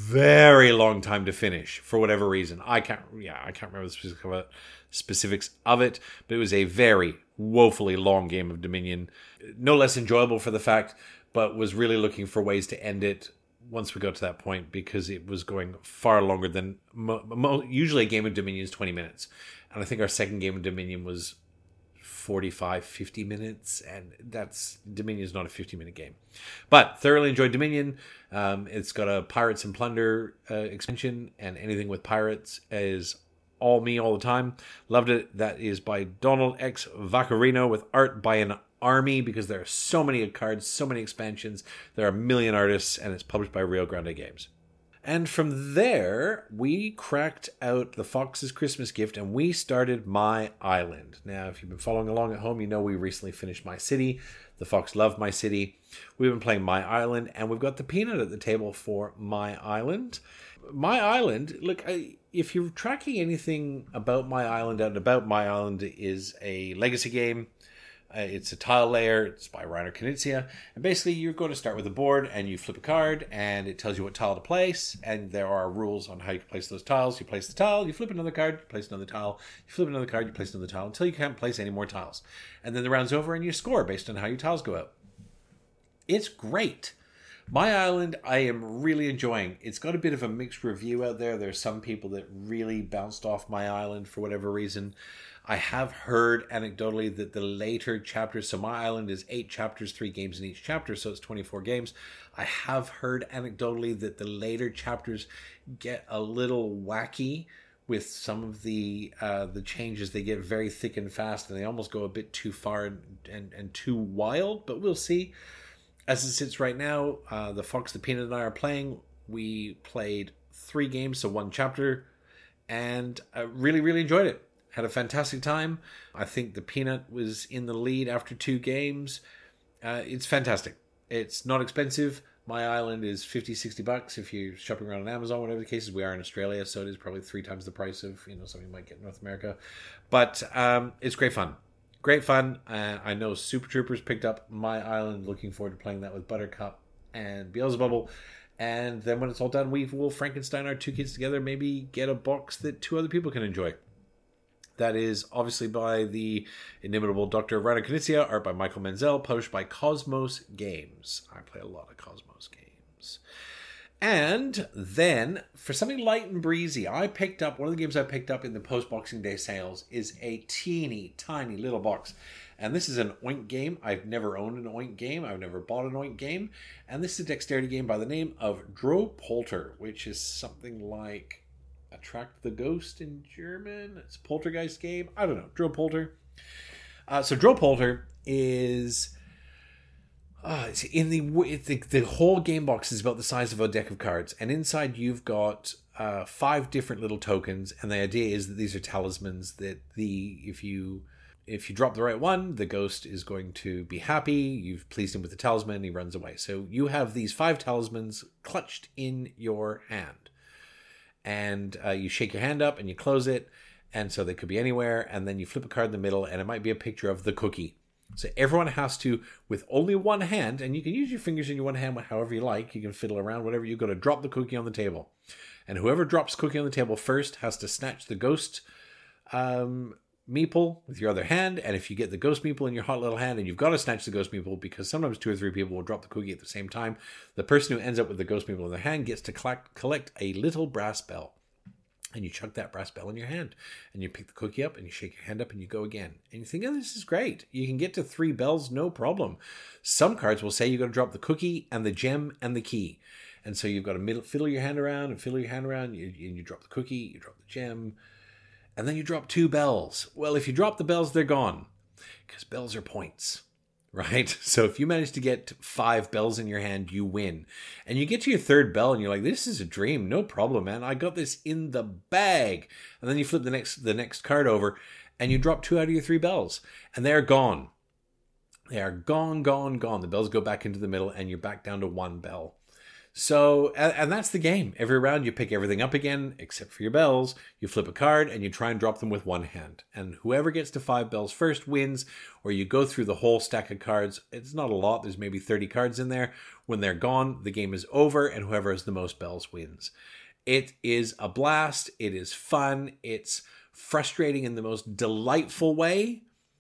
very long time to finish for whatever reason. I can't, yeah, I can't remember the specifics of it, specifics of it, but it was a very woefully long game of Dominion. No less enjoyable for the fact, but was really looking for ways to end it once we got to that point because it was going far longer than mo- mo- usually a game of Dominion is twenty minutes. And I think our second game of Dominion was forty-five, fifty minutes. And that's Dominion is not a fifty minute game. But thoroughly enjoyed Dominion. Um, it's got a Pirates and Plunder uh, expansion, and anything with pirates is all me all the time. Loved it. That is by Donald X. Vaccarino with art by an army, because there are so many cards, so many expansions. There are a million artists, and it's published by Rio Grande Games. And from there, we cracked out the Fox's Christmas Gift, and we started My Island. Now, if you've been following along at home, you know we recently finished My City. The Fox loved My City. We've been playing My Island, and we've got the Peanut at the table for My Island. My Island, look, I, if you're tracking anything about My Island out and about, My Island is a legacy game. Uh, it's a tile layer. It's by Reiner Knizia. And basically, you're going to start with a board, and you flip a card, and it tells you what tile to place. And there are rules on how you place those tiles. You place the tile, you flip another card, you place another tile. You flip another card, you place another tile, until you can't place any more tiles. And then the round's over, and you score based on how your tiles go out. It's great. My Island, I am really enjoying. It's got a bit of a mixed review out there. There's some people that really bounced off My Island for whatever reason. I have heard anecdotally that the later chapters, so My Island is eight chapters, three games in each chapter, so it's twenty-four games. I have heard anecdotally that the later chapters get a little wacky with some of the uh, the changes. They get very thick and fast, and they almost go a bit too far and, and, and too wild, but we'll see. As it sits right now, uh, the Fox, the Peanut, and I are playing. We played three games, so one chapter, and I really, really enjoyed it. Had a fantastic time. I think the Peanut was in the lead after two games. Uh, it's fantastic. It's not expensive. My Island is fifty, sixty bucks if you're shopping around on Amazon, whatever the case is. We are in Australia, so it is probably three times the price of, you know, something you might get in North America. But um, it's great fun. Great fun. Uh, I know Super Troopers picked up My Island. Looking forward to playing that with Buttercup and Beelzebubble. And then when it's all done, we will Frankenstein our two kids together, maybe get a box that two other people can enjoy. That is obviously by the inimitable Doctor Reiner Knizia, art by Michael Menzel, published by Cosmos Games. I play a lot of Cosmos games. And then, for something light and breezy, I picked up, one of the games I picked up in the post-Boxing Day sales is a teeny, tiny little box. And this is an Oink game. I've never owned an Oink game. I've never bought an Oink game. And this is a dexterity game by the name of Drohpolter, which is something like Attract the Ghost in German. It's a poltergeist game. I don't know. Drohpolter. Uh, so Drohpolter is... Uh, in the, the the whole game box is about the size of a deck of cards, and inside you've got uh, five different little tokens, and the idea is that these are talismans that the if you if you drop the right one, the ghost is going to be happy. You've pleased him with the talisman, and he runs away. So you have these five talismans clutched in your hand, and uh, you shake your hand up and you close it, and so they could be anywhere, and then you flip a card in the middle, and it might be a picture of the cookie. So everyone has to, with only one hand, and you can use your fingers in your one hand however you like, you can fiddle around, whatever, you've got to drop the cookie on the table. And whoever drops cookie on the table first has to snatch the ghost um, meeple with your other hand, and if you get the ghost meeple in your hot little hand, and you've got to snatch the ghost meeple, because sometimes two or three people will drop the cookie at the same time, the person who ends up with the ghost meeple in their hand gets to collect, collect a little brass bell. And you chuck that brass bell in your hand, and you pick the cookie up, and you shake your hand up, and you go again. And you think, oh, this is great. You can get to three bells, no problem. Some cards will say you've got to drop the cookie and the gem and the key. And so you've got to middle, fiddle your hand around and fiddle your hand around. You, you, you drop the cookie, you drop the gem, and then you drop two bells. Well, if you drop the bells, they're gone, because bells are points. Right? So if you manage to get five bells in your hand, you win. And you get to your third bell and you're like, this is a dream. No problem, man. I got this in the bag. And then you flip the next the next card over and you drop two out of your three bells. And they're gone. They are gone, gone, gone. The bells go back into the middle and you're back down to one bell. So, and, and that's the game. Every round you pick everything up again, except for your bells. You flip a card and you try and drop them with one hand. And whoever gets to five bells first wins, or you go through the whole stack of cards. It's not a lot. There's maybe thirty cards in there. When they're gone, the game is over, and whoever has the most bells wins. It is a blast. It is fun. It's frustrating in the most delightful way.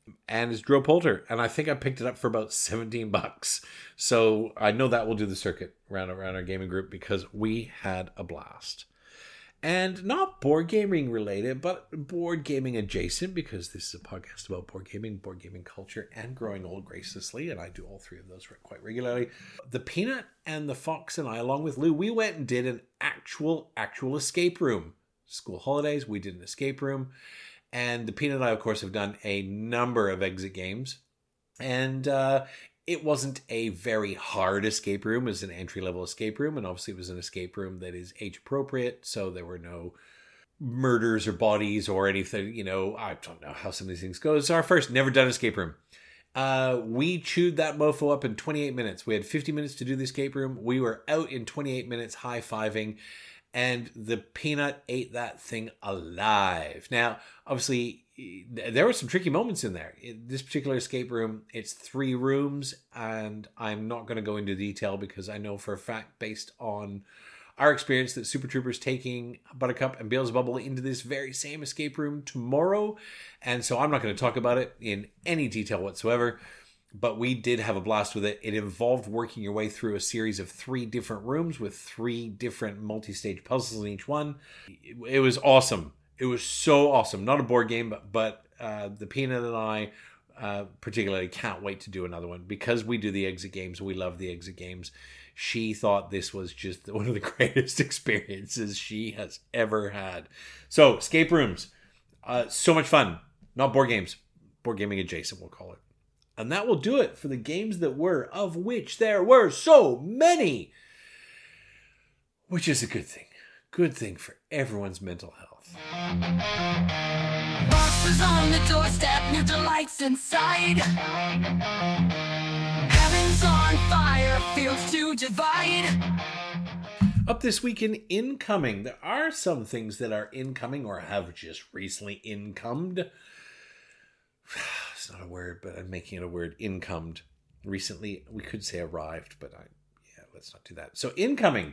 and it's Drill Polter. And I think I picked it up for about seventeen bucks. So I know that will do the circuit around, around our gaming group because we had a blast. And not board gaming related, but board gaming adjacent, because this is a podcast about board gaming, board gaming culture, and growing old graciously. And I do all three of those quite regularly. The Peanut and the Fox and I, along with Lou, we went and did an actual, actual escape room. School holidays, we did an escape room. And the Peanut and I, of course, have done a number of exit games. And uh, it wasn't a very hard escape room. It was an entry-level escape room. And obviously it was an escape room that is age-appropriate. So there were no murders or bodies or anything. You know, I don't know how some of these things go. It's our first never done escape room. Uh, we chewed that mofo up in twenty-eight minutes. We had fifty minutes to do the escape room. We were out in twenty-eight minutes high-fiving. And the Peanut ate that thing alive. Now, obviously, there were some tricky moments in there. In this particular escape room, it's three rooms, and I'm not going to go into detail because I know for a fact, based on our experience, that Super Troopers taking Buttercup and Beelzebubble into this very same escape room tomorrow. And so I'm not going to talk about it in any detail whatsoever. But we did have a blast with it. It involved working your way through a series of three different rooms with three different multi-stage puzzles in each one. It was awesome. It was so awesome. Not a board game, but, but uh, the Peanut and I uh, particularly can't wait to do another one. Because we do the exit games, we love the exit games. She thought this was just one of the greatest experiences she has ever had. So, escape rooms. Uh, so much fun. Not board games. Board gaming adjacent, we'll call it. And that will do it for the games that were, of which there were so many. Which is a good thing. Good thing for everyone's mental health. Boxes on the doorstep, new delights inside. Heaven's on fire, fields to divide. Up this week in Incoming, there are some things that are incoming or have just recently incomed. It's not a word, but I'm making it a word. Incomed. Recently, we could say arrived, but I, yeah, let's not do that. So, incoming.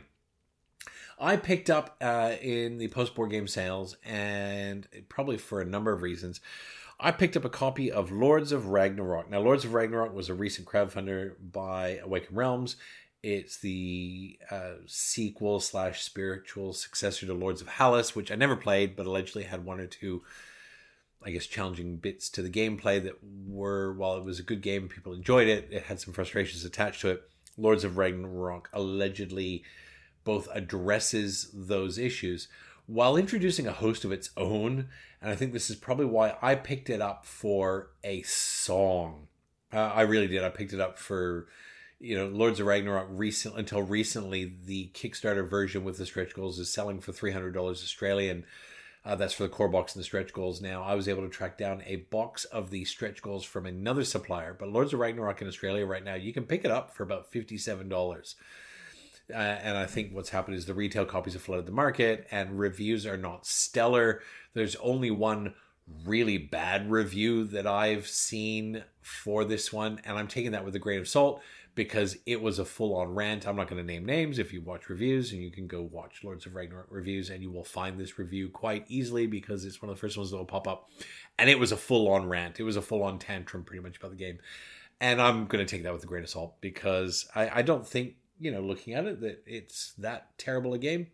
I picked up uh, in the post-board game sales, and probably for a number of reasons, I picked up a copy of Lords of Ragnarok. Now, Lords of Ragnarok was a recent crowdfunder by Awakened Realms. It's the uh, sequel slash spiritual successor to Lords of Hallis, which I never played, but allegedly had one or two, I guess, challenging bits to the gameplay that were, while it was a good game, people enjoyed it, it had some frustrations attached to it. Lords of Ragnarok allegedly both addresses those issues while introducing a host of its own. And I think this is probably why I picked it up for a song. Uh, I really did. I picked it up for, you know, Lords of Ragnarok recent, until recently. The Kickstarter version with the stretch goals is selling for three hundred dollars Australian. Uh, that's for the core box and the stretch goals. Now, I was able to track down a box of the stretch goals from another supplier, but Lords of Ragnarok in Australia right now, you can pick it up for about fifty-seven dollars. Uh, and I think what's happened is the retail copies have flooded the market, and reviews are not stellar. There's only one really bad review that I've seen for this one, and I'm taking that with a grain of salt because it was a full-on rant. I'm not going to name names. If you watch reviews, and you can go watch Lords of Ragnarok reviews, and you will find this review quite easily because it's one of the first ones that will pop up. And it was a full-on rant. It was a full-on tantrum pretty much about the game. And I'm going to take that with a grain of salt because I, I don't think, you know, looking at it, that it's that terrible a game.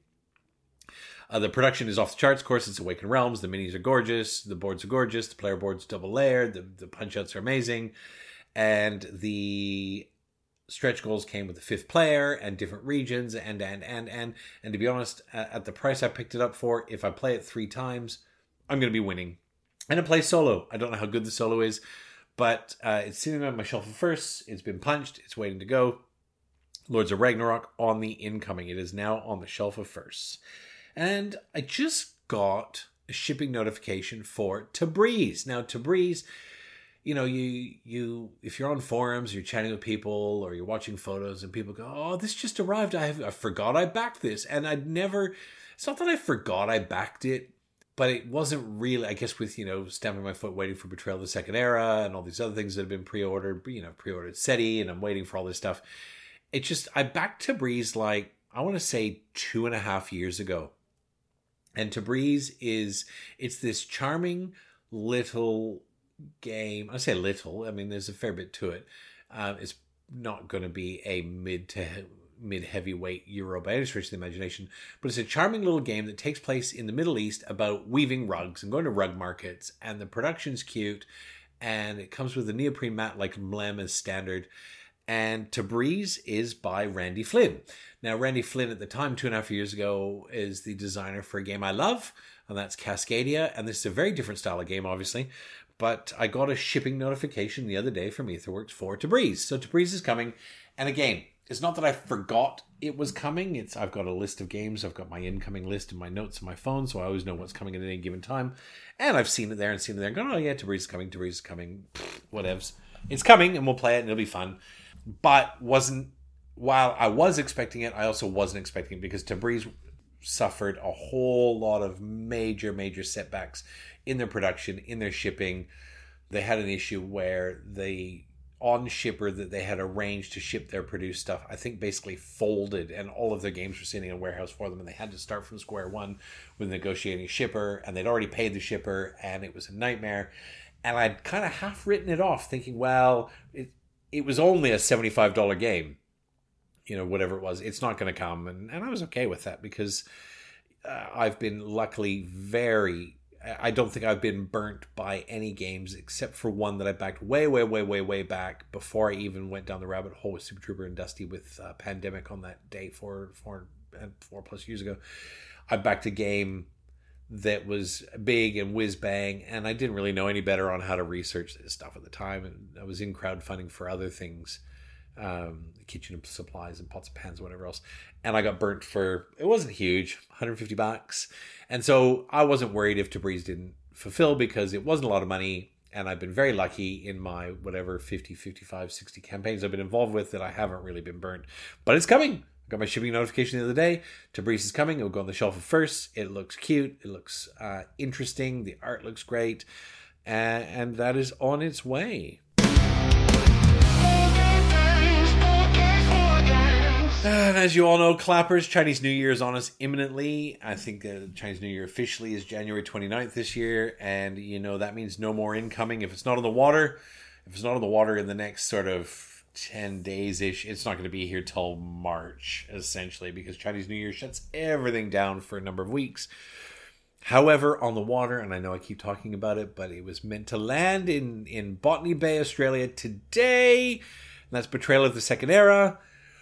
Uh, the production is off the charts. Of course, it's Awakened Realms. The minis are gorgeous. The boards are gorgeous. The player board's double layered. The, the punch-outs are amazing. And the stretch goals came with the fifth player and different regions and, and, and, and. And to be honest, at the price I picked it up for, if I play it three times, I'm going to be winning. And it plays solo. I don't know how good the solo is, but uh, it's sitting on my shelf of firsts. It's been punched. It's waiting to go. Lords of Ragnarok on the incoming. It is now on the shelf of firsts. And I just got a shipping notification for Tabriz. Now, Tabriz, you know, you you if you're on forums, you're chatting with people, or you're watching photos, and people go, "Oh, this just arrived. I, have, I forgot I backed this." And I'd never, it's not that I forgot I backed it, but it wasn't really, I guess, with, you know, stamping my foot waiting for Betrayal of the Second Era and all these other things that have been pre-ordered, you know, pre-ordered SETI, and I'm waiting for all this stuff. It just, I backed Tabriz like, I want to say two and a half years ago. And Tabriz is, it's this charming little game. I say little. I mean, there's a fair bit to it. Uh, it's not going to be a mid to he- mid heavyweight Euro by any stretch of the imagination, but it's a charming little game that takes place in the Middle East about weaving rugs and going to rug markets, and the production's cute, and it comes with a neoprene mat like Mlem as standard. And Tabriz is by Randy Flynn. Now, Randy Flynn at the time, two and a half years ago, is the designer for a game I love, and that's Cascadia. And this is a very different style of game, obviously. But I got a shipping notification the other day from Etherworks for Tabriz. So Tabriz is coming. And again, it's not that I forgot it was coming. It's I've got a list of games. I've got my incoming list in my notes on my phone, so I always know what's coming at any given time. And I've seen it there and seen it there and gone, oh yeah, Tabriz is coming, Tabriz is coming, pfft, whatevs. It's coming, and we'll play it, and it'll be fun. But wasn't, while I was expecting it, I also wasn't expecting it because Tabriz suffered a whole lot of major, major setbacks in their production, in their shipping. They had an issue where the on-shipper that they had arranged to ship their produced stuff, I think basically folded, and all of their games were sitting in a warehouse for them, and they had to start from square one with negotiating a shipper, and they'd already paid the shipper, and it was a nightmare. And I'd kind of half written it off, thinking, well, it, it was only a seventy-five dollars game, you know, whatever it was. It's not going to come. And, and I was okay with that because uh, I've been luckily very, I don't think I've been burnt by any games except for one that I backed way, way, way, way, way back before I even went down the rabbit hole with Super Trooper and Dusty with uh, Pandemic on that day four, four, and four plus years ago. I backed a game that was big and whiz bang, and I didn't really know any better on how to research this stuff at the time, and I was in crowdfunding for other things, um, kitchen supplies and pots and pans, whatever else, and I got burnt for, it wasn't huge, one hundred fifty bucks, and so I wasn't worried if Tabriz didn't fulfill because it wasn't a lot of money, and I've been very lucky in my whatever fifty, fifty-five, sixty campaigns I've been involved with that I haven't really been burnt, but it's coming. Got my shipping notification the other day. Tabriz is coming. It'll go on the shelf at first. It looks cute. It looks uh, interesting. The art looks great. Uh, and that is on its way. And as you all know, clappers, Chinese New Year is on us imminently. I think uh, Chinese New Year officially is January twenty-ninth this year. And, you know, that means no more incoming. If it's not on the water, if it's not on the water in the next sort of ten days-ish, it's not going to be here till March, essentially, because Chinese New Year shuts everything down for a number of weeks. However, on the water, and I know I keep talking about it, but it was meant to land in, in Botany Bay, Australia today, and that's Betrayal of the Second Era.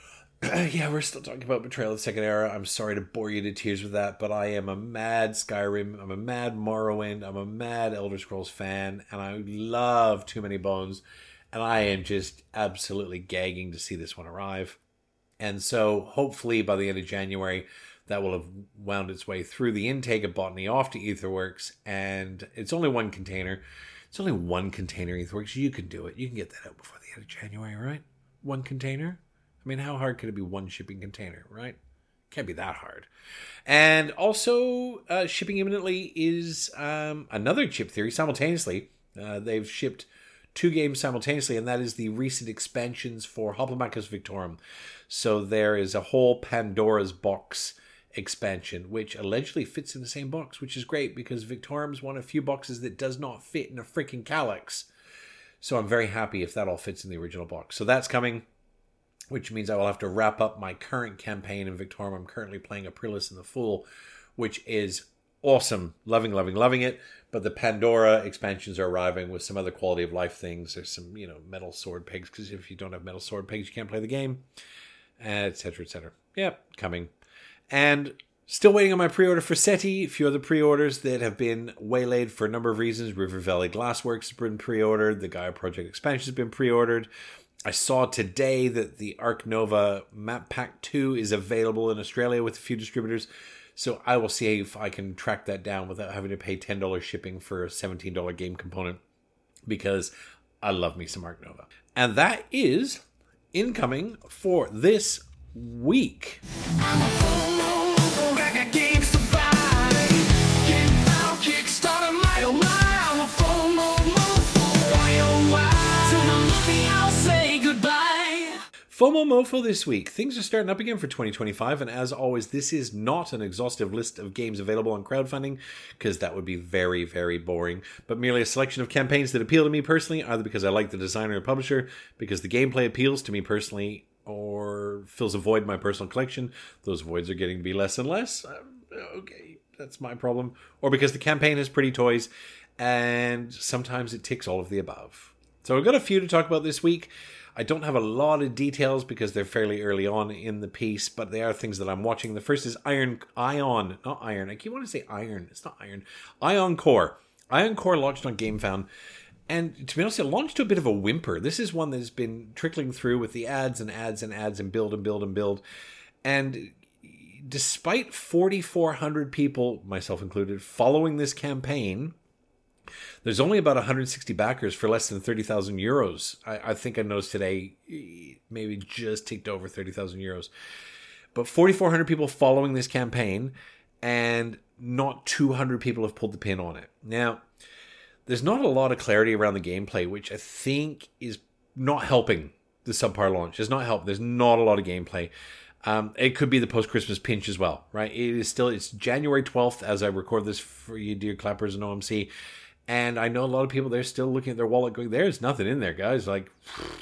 Yeah, we're still talking about Betrayal of the Second Era. I'm sorry to bore you to tears with that, but I am a mad Skyrim, I'm a mad Morrowind, I'm a mad Elder Scrolls fan, and I love Too Many Bones. And I am just absolutely gagging to see this one arrive. And so hopefully by the end of January, that will have wound its way through the intake of Botany off to Etherworks. And it's only one container. It's only one container, Etherworks. You can do it. You can get that out before the end of January, right? One container? I mean, how hard could it be one shipping container, right? Can't be that hard. And also, uh, shipping imminently is um, another Chip Theory simultaneously. Uh, they've shipped two games simultaneously, and that is the recent expansions for Hoplomachus Victorum. So there is a whole Pandora's Box expansion, which allegedly fits in the same box, which is great because Victorum's one of the few boxes that does not fit in a freaking Calyx. So I'm very happy if that all fits in the original box. So that's coming, which means I will have to wrap up my current campaign in Victorum. I'm currently playing Aprilis in the Fool, which is awesome. Loving, loving, loving it. But the Pandora expansions are arriving with some other quality of life things. There's some, you know, metal sword pegs, because if you don't have metal sword pegs, you can't play the game, et cetera, et cetera. Yep, coming. And still waiting on my pre-order for SETI. A few other pre-orders that have been waylaid for a number of reasons. River Valley Glassworks has been pre-ordered. The Gaia Project expansion has been pre-ordered. I saw today that the Arc Nova Map Pack two is available in Australia with a few distributors. So I will see if I can track that down without having to pay ten dollars shipping for a seventeen dollars game component, because I love me some Arc Nova. And that is incoming for this week. FOMO Mofo this week. Things are starting up again for twenty twenty-five, and as always, this is not an exhaustive list of games available on crowdfunding, because that would be very, very boring, but merely a selection of campaigns that appeal to me personally, either because I like the designer or publisher, because the gameplay appeals to me personally, or fills a void in my personal collection. Those voids are getting to be less and less. Um, okay, that's my problem. Or because the campaign has pretty toys, and sometimes it ticks all of the above. So I've got a few to talk about this week. I don't have a lot of details because they're fairly early on in the piece, but they are things that I'm watching. The first is Iron Ion, not Iron. I keep wanting to say Iron. It's not Iron. Ion Core. Ion Core launched on GameFound, and to be honest, it launched to a bit of a whimper. This is one that's been trickling through with the ads and ads and ads and build and build and build. And despite forty-four hundred people, myself included, following this campaign, there's only about one hundred sixty backers for less than thirty thousand euros. I, I think I noticed today, maybe just ticked over thirty thousand euros. But forty-four hundred people following this campaign, and not two hundred people have pulled the pin on it. Now, there's not a lot of clarity around the gameplay, which I think is not helping the subpar launch. It's not helping. There's not a lot of gameplay. Um, it could be the post-Christmas pinch as well, right? It is still, it's January twelfth as I record this for you dear clappers and O M C. And I know a lot of people, they're still looking at their wallet going, there's nothing in there, guys. Like,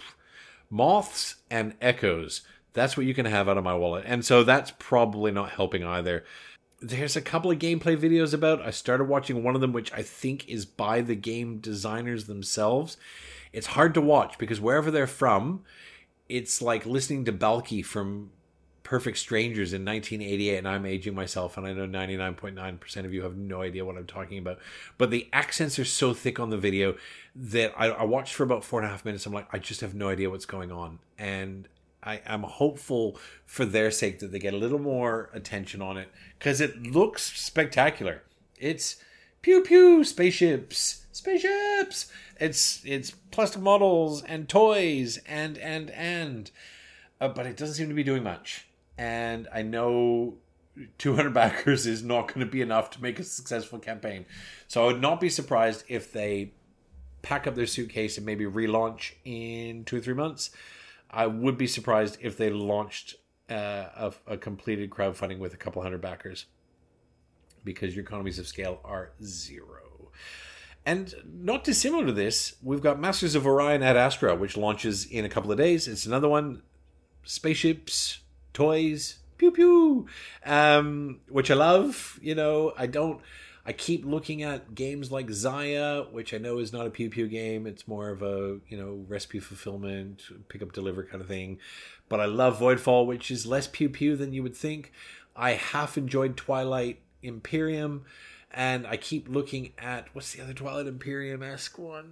moths and echoes. That's what you can have out of my wallet. And so that's probably not helping either. There's a couple of gameplay videos about. I started watching one of them, which I think is by the game designers themselves. It's hard to watch because wherever they're from, it's like listening to Balky from Perfect Strangers in nineteen eighty-eight, and I'm aging myself, and I know ninety-nine point nine percent of you have no idea what I'm talking about. But the accents are so thick on the video that I, I watched for about four and a half minutes. I'm like, I just have no idea what's going on. And I am hopeful for their sake that they get a little more attention on it, because it looks spectacular. It's pew pew spaceships, spaceships. It's it's plastic models and toys and and and, uh, but it doesn't seem to be doing much. And I know two hundred backers is not going to be enough to make a successful campaign. So I would not be surprised if they pack up their suitcase and maybe relaunch in two or three months. I would be surprised if they launched uh, a, a completed crowdfunding with a couple hundred backers, because your economies of scale are zero. And not dissimilar to this, we've got Masters of Orion Ad Astra, which launches in a couple of days. It's another one, spaceships, toys, pew pew, um, which I love. You know, I don't, I keep looking at games like Zaya, which I know is not a pew pew game. It's more of a, you know, recipe fulfillment, pick up, deliver kind of thing. But I love Voidfall, which is less pew pew than you would think. I half enjoyed Twilight Imperium, and I keep looking at, what's the other Twilight Imperium-esque one?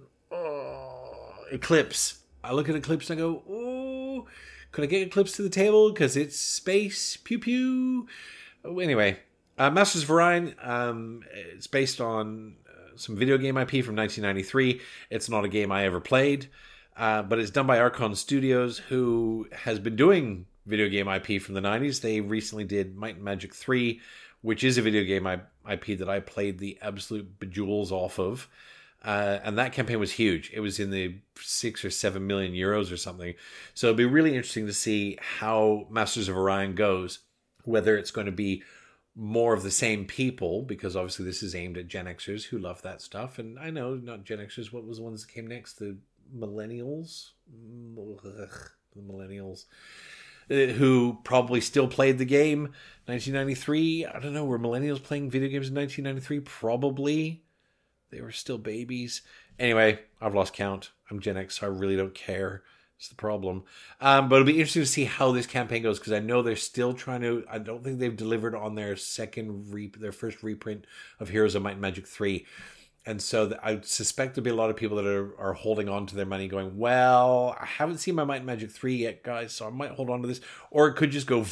Oh, Eclipse. I look at Eclipse and I go, oh, could I get Eclipse to the table? Because it's space, pew pew. Anyway, uh, Masters of Orion, um, it's based on uh, some video game I P from nineteen ninety-three. It's not a game I ever played, uh, but it's done by Archon Studios, who has been doing video game I P from the nineties. They recently did Might and Magic three, which is a video game I P that I played the absolute bejewels off of. Uh, and that campaign was huge. It was in the six or seven million euros or something. So it'll be really interesting to see how Masters of Orion goes, whether it's going to be more of the same people, because obviously this is aimed at Gen Xers who love that stuff. And I know, not Gen Xers, what was the ones that came next? The Millennials? Ugh, the Millennials. Uh, who probably still played the game nineteen ninety-three. I don't know, were Millennials playing video games in nineteen ninety-three? Probably. They were still babies. Anyway, I've lost count. I'm Gen X, so I really don't care. It's the problem. Um, but it'll be interesting to see how this campaign goes, because I know they're still trying to... I don't think they've delivered on their second... Re, their first reprint of Heroes of Might and Magic three. And so the, I suspect there'll be a lot of people that are, are holding on to their money going, well, I haven't seen my Might and Magic three yet, guys, so I might hold on to this. Or it could just go...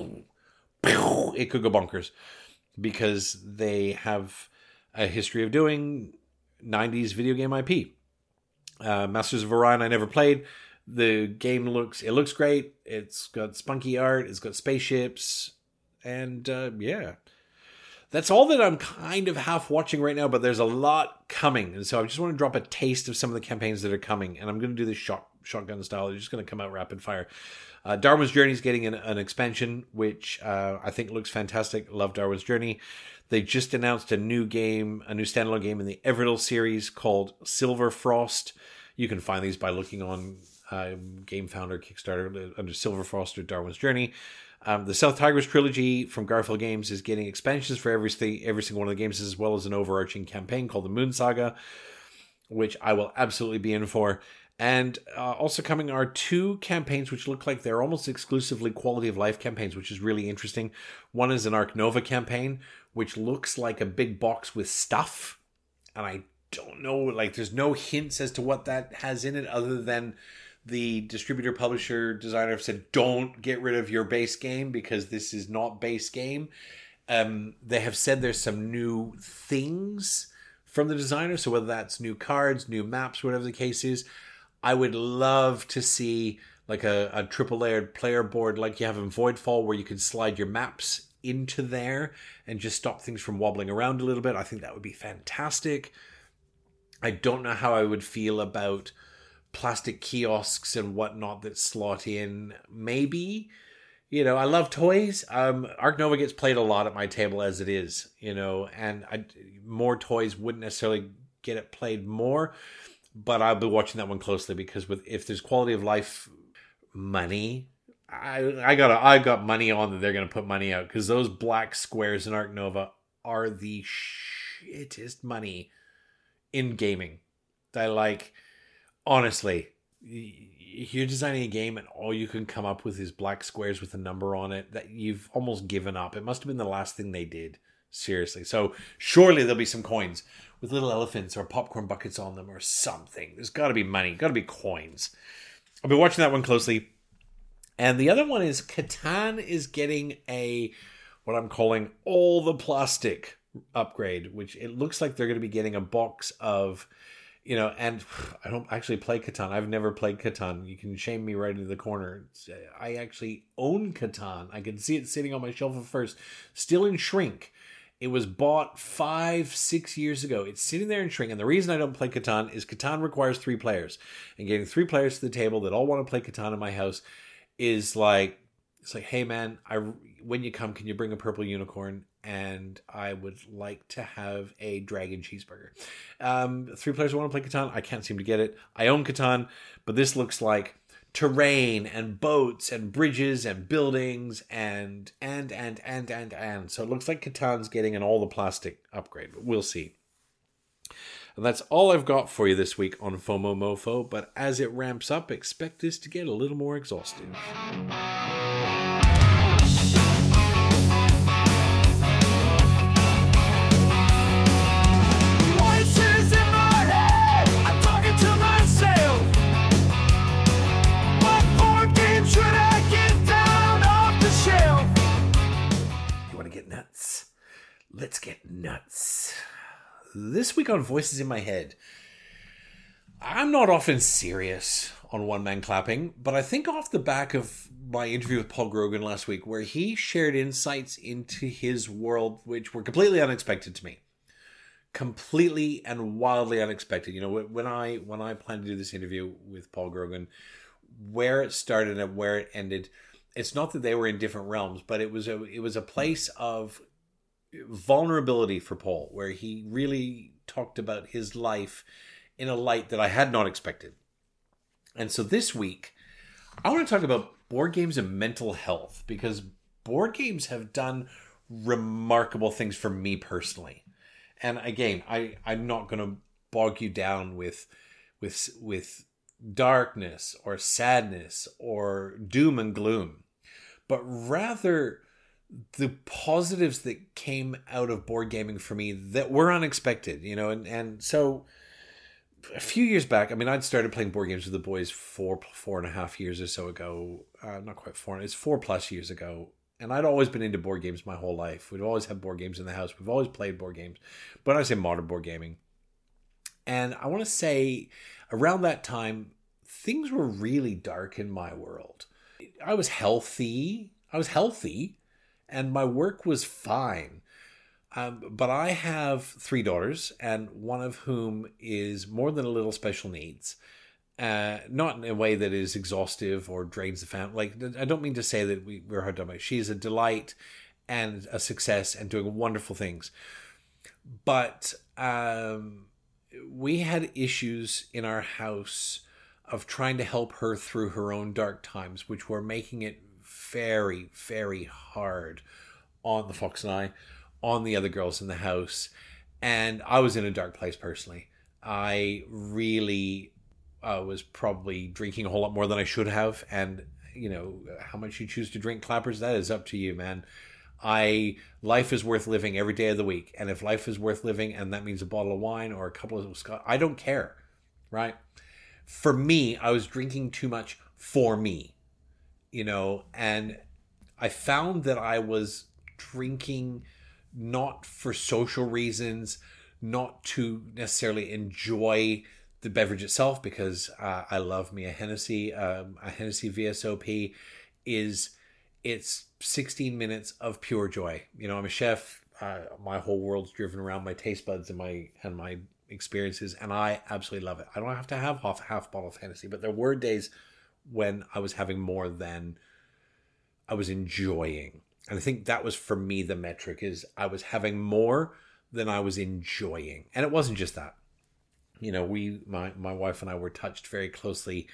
It could go bonkers, because they have a history of doing nineties video game I P. Uh, Masters of Orion I never played. The game looks, it looks great. It's got spunky art. It's got spaceships. And uh, yeah, that's all that I'm kind of half watching right now, but there's a lot coming. And so I just want to drop a taste of some of the campaigns that are coming. And I'm going to do this shot shotgun style. They're just going to come out rapid fire. Uh, Darwin's Journey is getting an, an expansion, which uh, I think looks fantastic. Love Darwin's Journey. They just announced a new game, a new standalone game in the Everdell series called Silver Frost. You can find these by looking on uh, Game Founder, Kickstarter, under Silver Frost or Darwin's Journey. Um, the South Tigers trilogy from Garphill Games is getting expansions for every, every single one of the games, as well as an overarching campaign called the Moon Saga, which I will absolutely be in for. And uh, also coming are two campaigns which look like they're almost exclusively quality of life campaigns, which is really interesting. One is an Ark Nova campaign, which looks like a big box with stuff. And I don't know, like there's no hints as to what that has in it other than the distributor, publisher, designer have said, don't get rid of your base game because this is not base game. Um, they have said there's some new things from the designer. So whether that's new cards, new maps, whatever the case is, I would love to see like a, a triple layered player board like you have in Voidfall where you can slide your maps into there and just stop things from wobbling around a little bit. I think that would be fantastic. I don't know how I would feel about plastic kiosks and whatnot that slot in. Maybe, you know, I love toys. Um, Ark Nova gets played a lot at my table as it is, you know, and I, more toys wouldn't necessarily get it played more. But I'll be watching that one closely because with if there's quality of life money, I I got I got money on that they're gonna put money out because those black squares in Ark Nova are the shittest money in gaming. I like honestly, you're designing a game and all you can come up with is black squares with a number on it that you've almost given up. It must have been the last thing they did. Seriously. So surely there'll be some coins with little elephants or popcorn buckets on them or something. There's got to be money. Got to be coins. I'll be watching that one closely. And the other one is Catan is getting a, what I'm calling all the plastic upgrade, which it looks like they're going to be getting a box of, you know, and I don't actually play Catan. I've never played Catan. You can shame me right into the corner. I actually own Catan. I can see it sitting on my shelf at first, still in shrink. It was bought five, six years ago. It's sitting there in shrink. And the reason I don't play Catan is Catan requires three players. And getting three players to the table that all want to play Catan in my house is like, it's like, hey man, I, when you come, can you bring a purple unicorn? And I would like to have a dragon cheeseburger. Um, three players who want to play Catan. I can't seem to get it. I own Catan, but this looks like terrain and boats and bridges and buildings and and and and and and so it looks like Catan's getting an all the plastic upgrade, but we'll see. And that's all I've got for you this week on FOMO Mofo, but as it ramps up, expect this to get a little more exhaustive. Let's get nuts. This week on Voices in My Head, I'm not often serious on one-man clapping, but I think off the back of my interview with Paul Grogan last week, where he shared insights into his world, which were completely unexpected to me. Completely and wildly unexpected. You know, when I when I planned to do this interview with Paul Grogan, where it started and where it ended, it's not that they were in different realms, but it was a it was a place of vulnerability for Paul, where he really talked about his life in a light that I had not expected. And so this week, I want to talk about board games and mental health, because board games have done remarkable things for me personally. And again, I, I'm not going to bog you down with, with, with darkness or sadness or doom and gloom, but rather the positives that came out of board gaming for me that were unexpected, you know, and, and so a few years back, I mean, I'd started playing board games with the boys four, four and a half years or so ago. Uh, not quite four, it's four plus years ago. And I'd always been into board games my whole life. We'd always had board games in the house. We've always played board games, but I say modern board gaming. And I want to say around that time, things were really dark in my world. I was healthy. I was healthy. And my work was fine. Um, but I have three daughters, and one of whom is more than a little special needs. Uh, not in a way that is exhaustive or drains the family. Like, I don't mean to say that we, we're hard done by. She's a delight and a success and doing wonderful things. But um, we had issues in our house of trying to help her through her own dark times, which were making it very, very hard on the Fox and I, on the other girls in the house. And I was in a dark place personally. I really uh, was probably drinking a whole lot more than I should have. And, you know, how much you choose to drink, clappers, that is up to you, man. I life is worth living every day of the week. And if life is worth living and that means a bottle of wine or a couple of scotch, I don't care, right? For me, I was drinking too much for me, you know, and I found that I was drinking not for social reasons, not to necessarily enjoy the beverage itself, because uh, I love me a Hennessy. Um, a Hennessy V S O P is, it's sixteen minutes of pure joy. You know, I'm a chef. Uh, my whole world's driven around my taste buds and my and my experiences, and I absolutely love it. I don't have to have half half bottle of Hennessy, but there were days when I was having more than I was enjoying. And I think that was, for me, the metric is I was having more than I was enjoying. And it wasn't just that. You know, we, my, my wife and I were touched very closely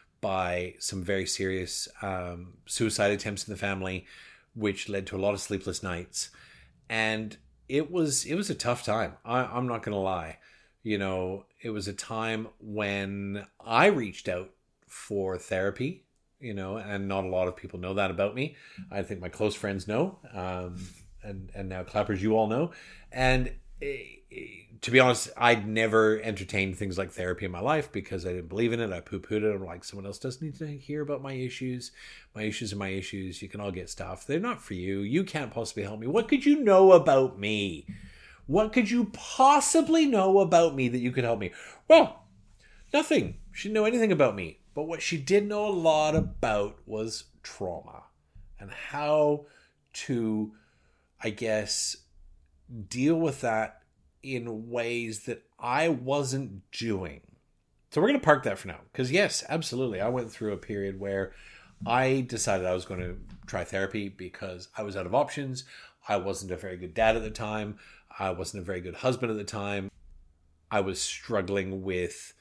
by some very serious um, suicide attempts in the family, which led to a lot of sleepless nights. And it was, it was a tough time. I, I'm not going to lie. You know, it was a time when I reached out for therapy. You know, and not a lot of people know that about me. I think my close friends know, um, and and now clappers, you all know. And uh, to be honest, I'd never entertained things like therapy in my life because I didn't believe in it. I poo-pooed it. I'm like, someone else doesn't need to hear about my issues. My issues are my issues. You can all get stuff. They're not for you. You can't possibly help me. What could you know about me? What could you possibly know about me that you could help me? Well, nothing. She didn't know anything about me. But what she did know a lot about was trauma and how to, I guess, deal with that in ways that I wasn't doing. So we're going to park that for now. Because yes, absolutely. I went through a period where I decided I was going to try therapy because I was out of options. I wasn't a very good dad at the time. I wasn't a very good husband at the time. I was struggling with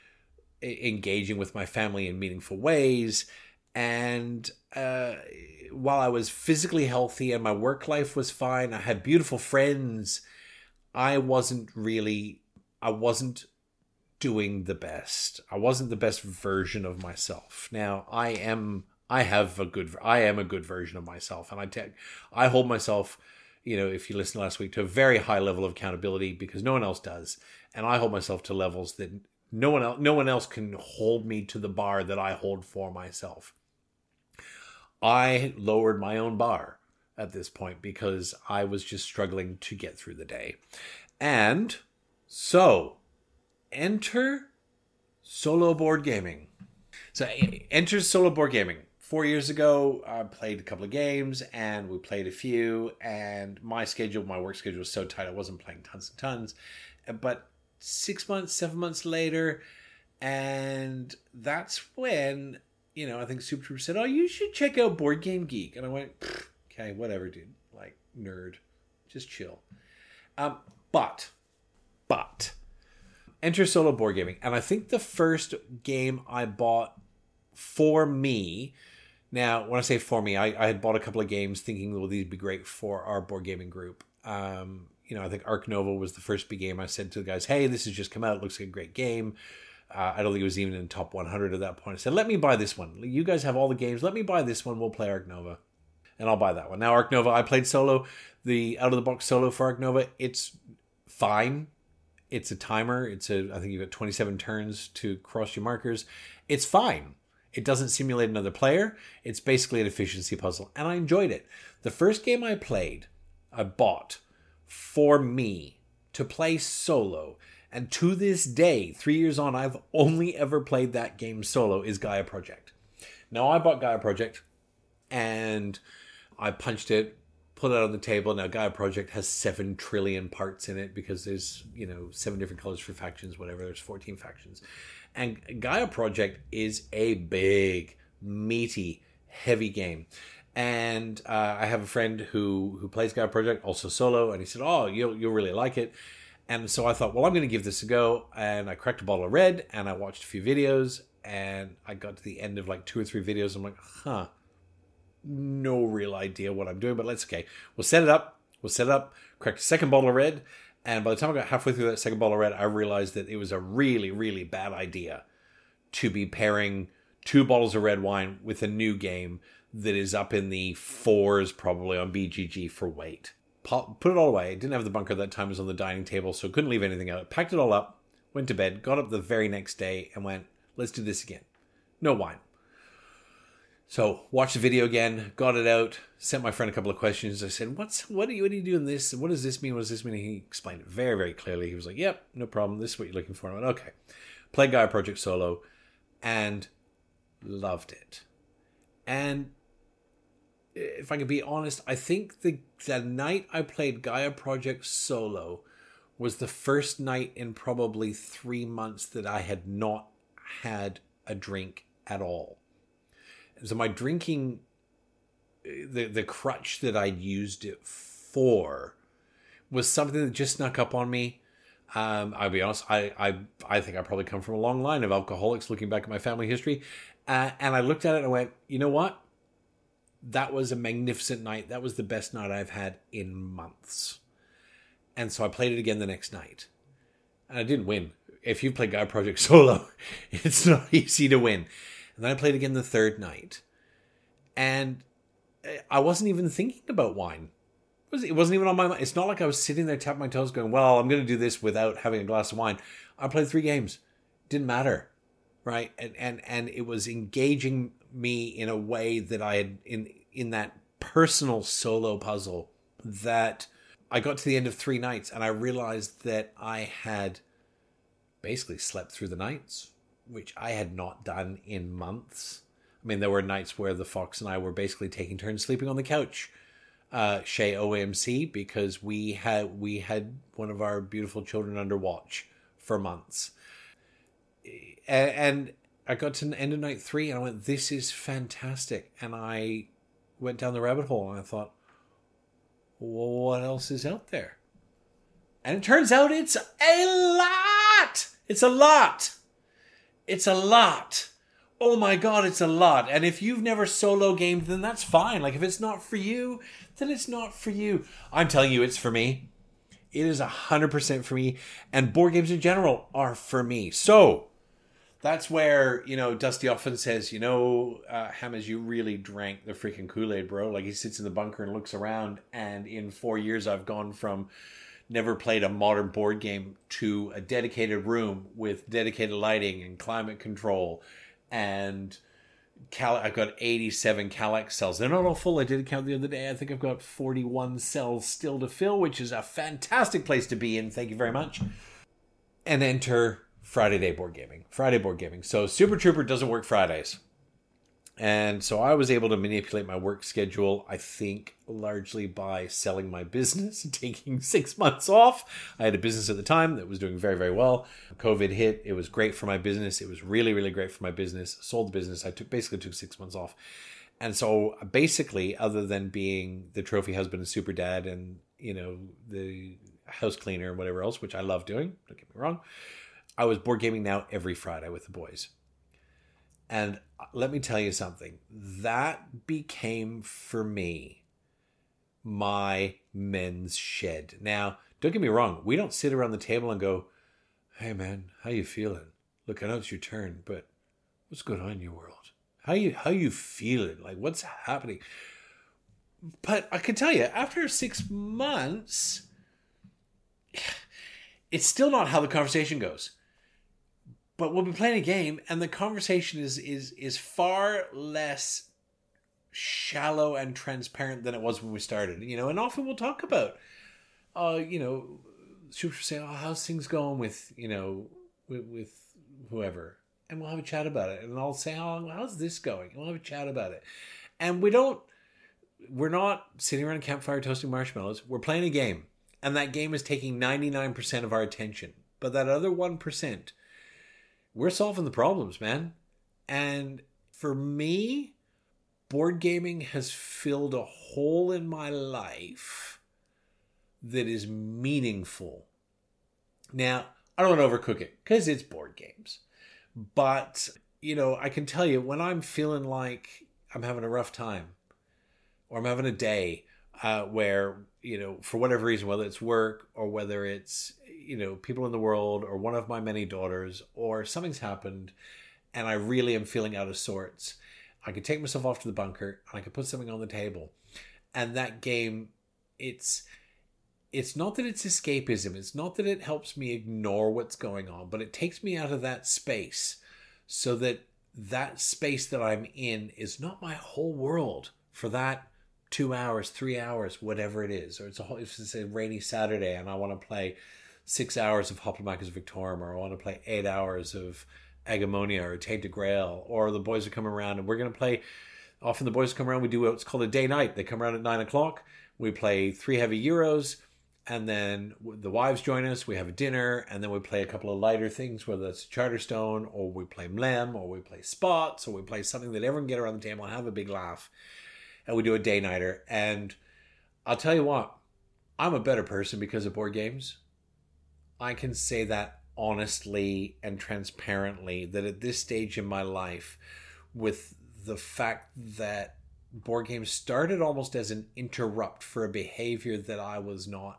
engaging with my family in meaningful ways. And uh, while I was physically healthy and my work life was fine, I had beautiful friends, I wasn't really, I wasn't doing the best. I wasn't the best version of myself. Now, I am, I have a good, I am a good version of myself. And I take, I hold myself, you know, if you listened last week, to a very high level of accountability because no one else does. And I hold myself to levels that No one else, no one else can hold me to the bar that I hold for myself. I lowered my own bar at this point because I was just struggling to get through the day. And so, enter solo board gaming. So, enter solo board gaming. Four years ago, I played a couple of games and we played a few. And my schedule, my work schedule was so tight, I wasn't playing tons and tons. But six months, seven months later, and that's when, you know, I think Super Trooper said, oh, you should check out Board Game Geek. And I went, okay, whatever, dude. Like, nerd. Just chill. Um, but, but, enter solo board gaming. And I think the first game I bought for me, now, when I say for me, I, I had bought a couple of games thinking, well, these would be great for our board gaming group. Um, You know, I think Ark Nova was the first big game I said to the guys, hey, this has just come out. It looks like a great game. Uh, I don't think it was even in the top one hundred at that point. I said, let me buy this one. You guys have all the games. Let me buy this one. We'll play Ark Nova. And I'll buy that one. Now, Ark Nova, I played solo. The out-of-the-box solo for Ark Nova, it's fine. It's a timer. It's a, I think you've got twenty-seven turns to cross your markers. It's fine. It doesn't simulate another player. It's basically an efficiency puzzle. And I enjoyed it. The first game I played, I bought for me to play solo, and to this day, three years on, I've only ever played that game solo, is Gaia Project. Now, I bought Gaia Project and I punched it, put it on the table. Now, Gaia Project has seven trillion parts in it because there's, you know, seven different colors for factions, whatever. There's fourteen factions. And Gaia Project is a big, meaty, heavy game. And uh, I have a friend who, who plays Gaia Project, also solo, and he said, oh, you'll, you'll really like it. And so I thought, well, I'm going to give this a go. And I cracked a bottle of red, and I watched a few videos, and I got to the end of like two or three videos. I'm like, huh, no real idea what I'm doing, but let's, okay. We'll set it up. We'll set it up, cracked a second bottle of red. And by the time I got halfway through that second bottle of red, I realized that it was a really, really bad idea to be pairing two bottles of red wine with a new game that is up in the fours probably on B G G for weight. Put it all away. Didn't have the bunker at that time. It was on the dining table, so couldn't leave anything out. Packed it all up, went to bed, got up the very next day and went, let's do this again. No wine. So watched the video again, got it out, sent my friend a couple of questions. I said, "What's what are you what are you doing this? What does this mean? What does this mean?" And he explained it very, very clearly. He was like, "Yep, no problem. This is what you're looking for." I went, "Okay." Played Gaia Project solo and loved it. And if I can be honest, I think the the night I played Gaia Project solo was the first night in probably three months that I had not had a drink at all. So my drinking, the the crutch that I'd used it for was something that just snuck up on me. Um, I'll be honest, I, I I think I probably come from a long line of alcoholics looking back at my family history. Uh, and I looked at it and I went, you know what? That was a magnificent night. That was the best night I've had in months. And so I played it again the next night. And I didn't win. If you play Gaia Project solo, it's not easy to win. And then I played again the third night. And I wasn't even thinking about wine. It wasn't even on my mind. It's not like I was sitting there tapping my toes going, well, I'm going to do this without having a glass of wine. I played three games. Didn't matter. Right? And and and it was engaging me in a way that I had in in that personal solo puzzle that I got to the end of three nights and I realized that I had basically slept through the nights, which I had not done in months. I mean, there were nights where the Fox and I were basically taking turns sleeping on the couch. Uh, Shay O M C, because we had we had one of our beautiful children under watch for months. And, and I got to the end of night three and I went, this is fantastic. And I went down the rabbit hole and I thought, well, what else is out there? And it turns out it's a lot. It's a lot. It's a lot. Oh my God, it's a lot. And if you've never solo gamed, then that's fine. Like if it's not for you, then it's not for you. I'm telling you, it's for me. It is one hundred percent for me. And board games in general are for me. So that's where, you know, Dusty often says, you know, uh, Hammers, you really drank the freaking Kool-Aid, bro. Like he sits in the bunker and looks around. And in four years, I've gone from never played a modern board game to a dedicated room with dedicated lighting and climate control. And Cal- I've got eighty-seven Kallax cells. They're not all full. I did count the other day. I think I've got forty-one cells still to fill, which is a fantastic place to be in. Thank you very much. And enter Friday day board gaming. Friday board gaming. So Super Trooper doesn't work Fridays. And so I was able to manipulate my work schedule, I think, largely by selling my business and taking six months off. I had a business at the time that was doing very, very well. COVID hit. It was great for my business. It was really, really great for my business. Sold the business. I took basically took six months off. And so basically, other than being the trophy husband and super dad and, you know, the house cleaner and whatever else, which I love doing, don't get me wrong, I was board gaming now every Friday with the boys. And let me tell you something. That became, for me, my men's shed. Now, don't get me wrong. We don't sit around the table and go, hey, man, how you feeling? Look, I know it's your turn, but what's going on in your world? How you how you feeling? Like, what's happening? But I can tell you, after six months, it's still not how the conversation goes. But we'll be playing a game, and the conversation is is is far less shallow and transparent than it was when we started. You know, and often we'll talk about, uh, you know, Super say, "Oh, how's things going with you know with, with whoever," and we'll have a chat about it. And I'll say, "Oh, how's this going?" And we'll have a chat about it. And we don't, we're not sitting around a campfire toasting marshmallows. We're playing a game, and that game is taking ninety-nine percent of our attention. But that other one percent, we're solving the problems, man. And for me, board gaming has filled a hole in my life that is meaningful. Now, I don't want to overcook it because it's board games. But, you know, I can tell you when I'm feeling like I'm having a rough time or I'm having a day uh, where, you know, for whatever reason, whether it's work or whether it's, you know, people in the world or one of my many daughters or something's happened and I really am feeling out of sorts, I could take myself off to the bunker and I could put something on the table. And that game, it's it's not that it's escapism. It's not that it helps me ignore what's going on, but it takes me out of that space so that that space that I'm in is not my whole world for that two hours, three hours, whatever it is. Or it's a whole, if it's a rainy Saturday and I want to play six hours of Hoplomachus Victorum, or I want to play eight hours of Agamonia or Tainted Grail, or the boys are coming around and we're going to play. Often the boys come around, we do what's called a day night. They come around at nine o'clock. We play three heavy Euros, and then the wives join us. We have a dinner, and then we play a couple of lighter things, whether that's Charterstone, or we play Mlem, or we play Spots, or we play something that everyone can get around the table and have a big laugh. And we do a day nighter. And I'll tell you what, I'm a better person because of board games. I can say that honestly and transparently, that at this stage in my life, with the fact that board games started almost as an interrupt for a behavior that I was not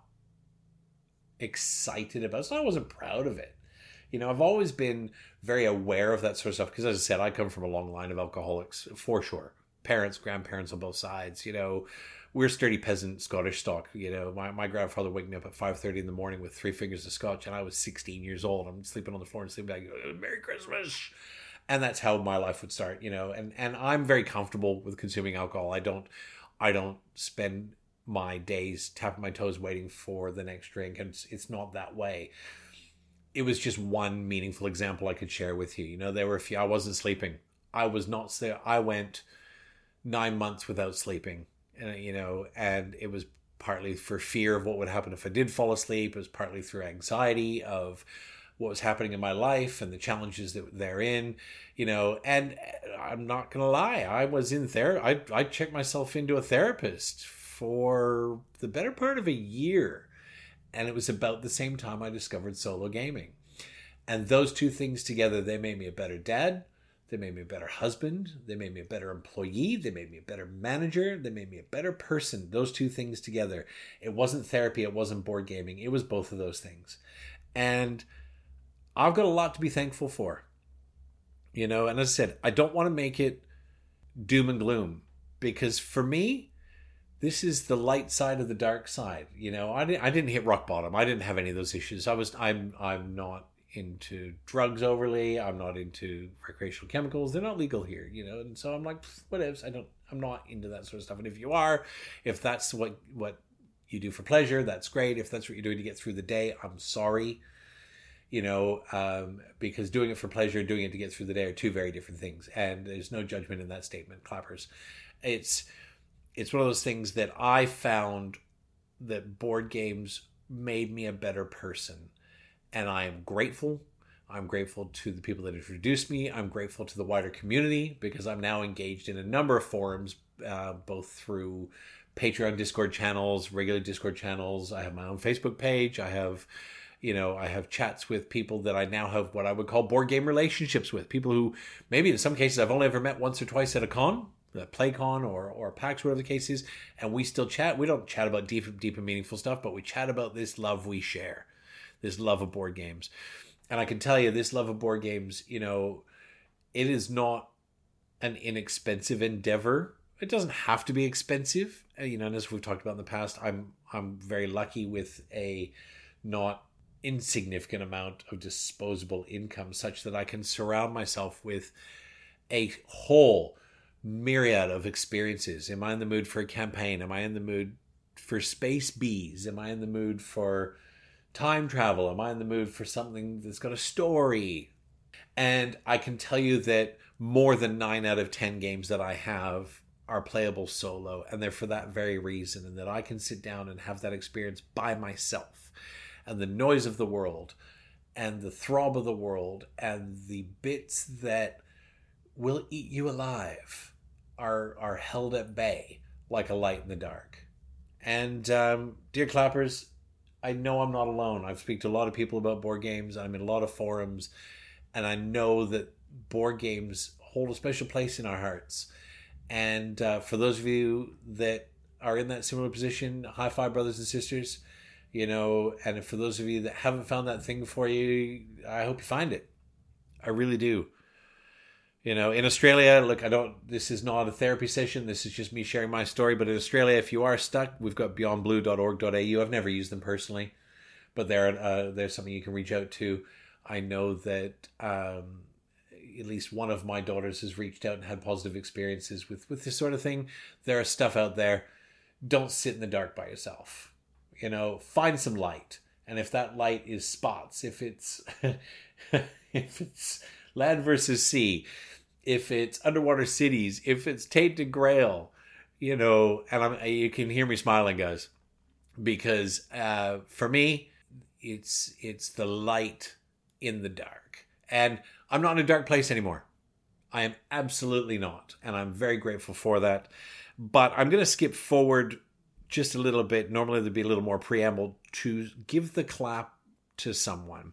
excited about, so I wasn't proud of it. You know, I've always been very aware of that sort of stuff because, as I said, I come from a long line of alcoholics, for sure. Parents, grandparents on both sides, you know. We're sturdy peasant Scottish stock. You know, my, my grandfather waking me up at five thirty in the morning with three fingers of scotch, and I was sixteen years old. I'm sleeping on the floor and sleeping back, Merry Christmas. And that's how my life would start, you know. And, and I'm very comfortable with consuming alcohol. I don't I don't spend my days tapping my toes waiting for the next drink, and it's, it's not that way. It was just one meaningful example I could share with you. You know, there were a few. I wasn't sleeping. I was not. I went nine months without sleeping. And, you know, and it was partly for fear of what would happen if I did fall asleep. It was partly through anxiety of what was happening in my life and the challenges that they're in, you know. And I'm not going to lie, I was in therapy. I, I checked myself into a therapist for the better part of a year. And it was about the same time I discovered solo gaming. And those two things together, they made me a better dad. They made me a better husband. They made me a better employee. They made me a better manager. They made me a better person. Those two things together. It wasn't therapy. It wasn't board gaming. It was both of those things. And I've got a lot to be thankful for. You know, and as I said, I don't want to make it doom and gloom. Because for me, this is the light side of the dark side. You know, I didn't, I didn't hit rock bottom. I didn't have any of those issues. I was, I'm, I'm not into drugs overly. I'm not into recreational chemicals. They're not legal here, you know. And so I'm like, whatever. I don't. I'm not into that sort of stuff. And if you are, if that's what what you do for pleasure, that's great. If that's what you're doing to get through the day, I'm sorry. You know, um, because doing it for pleasure, doing it to get through the day are two very different things. And there's no judgment in that statement, clappers. It's it's one of those things that I found that board games made me a better person. And I am grateful. I'm grateful to the people that introduced me. I'm grateful to the wider community because I'm now engaged in a number of forums, uh, both through Patreon, Discord channels, regular Discord channels. I have my own Facebook page. I have, you know, I have chats with people that I now have what I would call board game relationships with. People who maybe in some cases I've only ever met once or twice at a con, a PlayCon or, or PAX, whatever the case is. And we still chat. We don't chat about deep, deep and meaningful stuff, but we chat about this love we share. This love of board games. And I can tell you this love of board games, you know, it is not an inexpensive endeavor. It doesn't have to be expensive. You know, and as we've talked about in the past, I'm I'm very lucky with a not insignificant amount of disposable income such that I can surround myself with a whole myriad of experiences. Am I in the mood for a campaign? Am I in the mood for space bees? Am I in the mood for time travel? Am I in the mood for something that's got a story? And I can tell you that more than nine out of ten games that I have are playable solo, and they're for that very reason, and that I can sit down and have that experience by myself, and the noise of the world and the throb of the world and the bits that will eat you alive are are held at bay like a light in the dark. And um, dear clappers, I know I'm not alone. I've speak to a lot of people about board games. I'm in a lot of forums, and I know that board games hold a special place in our hearts. And uh, for those of you that are in that similar position, high five, brothers and sisters. You know, and for those of you that haven't found that thing for you, I hope you find it. I really do. You know, in Australia, look, I don't, this is not a therapy session. This is just me sharing my story. But in Australia, if you are stuck, we've got beyond blue dot org dot a u. I've never used them personally, but they're, uh, they're something you can reach out to. I know that um, at least one of my daughters has reached out and had positive experiences with, with this sort of thing. There is stuff out there. Don't sit in the dark by yourself. You know, find some light. And if that light is spots, if it's if it's land versus sea, if it's underwater cities, if it's Tainted Grail, you know, and I'm, you can hear me smiling, guys, because uh, for me, it's it's the light in the dark. And I'm not in a dark place anymore. I am absolutely not. And I'm very grateful for that. But I'm going to skip forward just a little bit. Normally there'd be a little more preamble to give the clap to someone.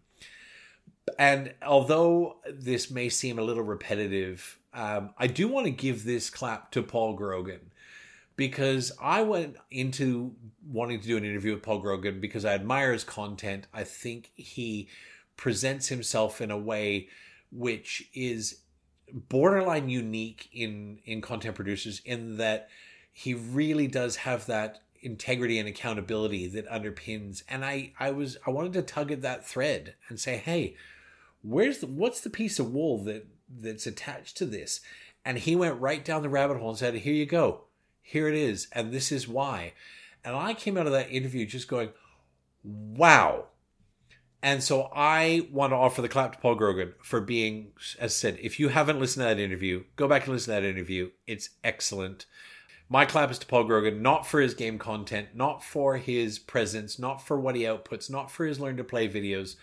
And although this may seem a little repetitive, um, I do want to give this clap to Paul Grogan, because I went into wanting to do an interview with Paul Grogan because I admire his content. I think he presents himself in a way which is borderline unique in, in content producers, in that he really does have that integrity and accountability that underpins. And I, I was, I wanted to tug at that thread and say, hey, where's the, what's the piece of wool that that's attached to this? And he went right down the rabbit hole and said, here you go. Here it is. And this is why. And I came out of that interview just going, wow. And so I want to offer the clap to Paul Grogan for being, as I said, if you haven't listened to that interview, go back and listen to that interview. It's excellent. My clap is to Paul Grogan, not for his game content, not for his presence, not for what he outputs, not for his learn to play videos,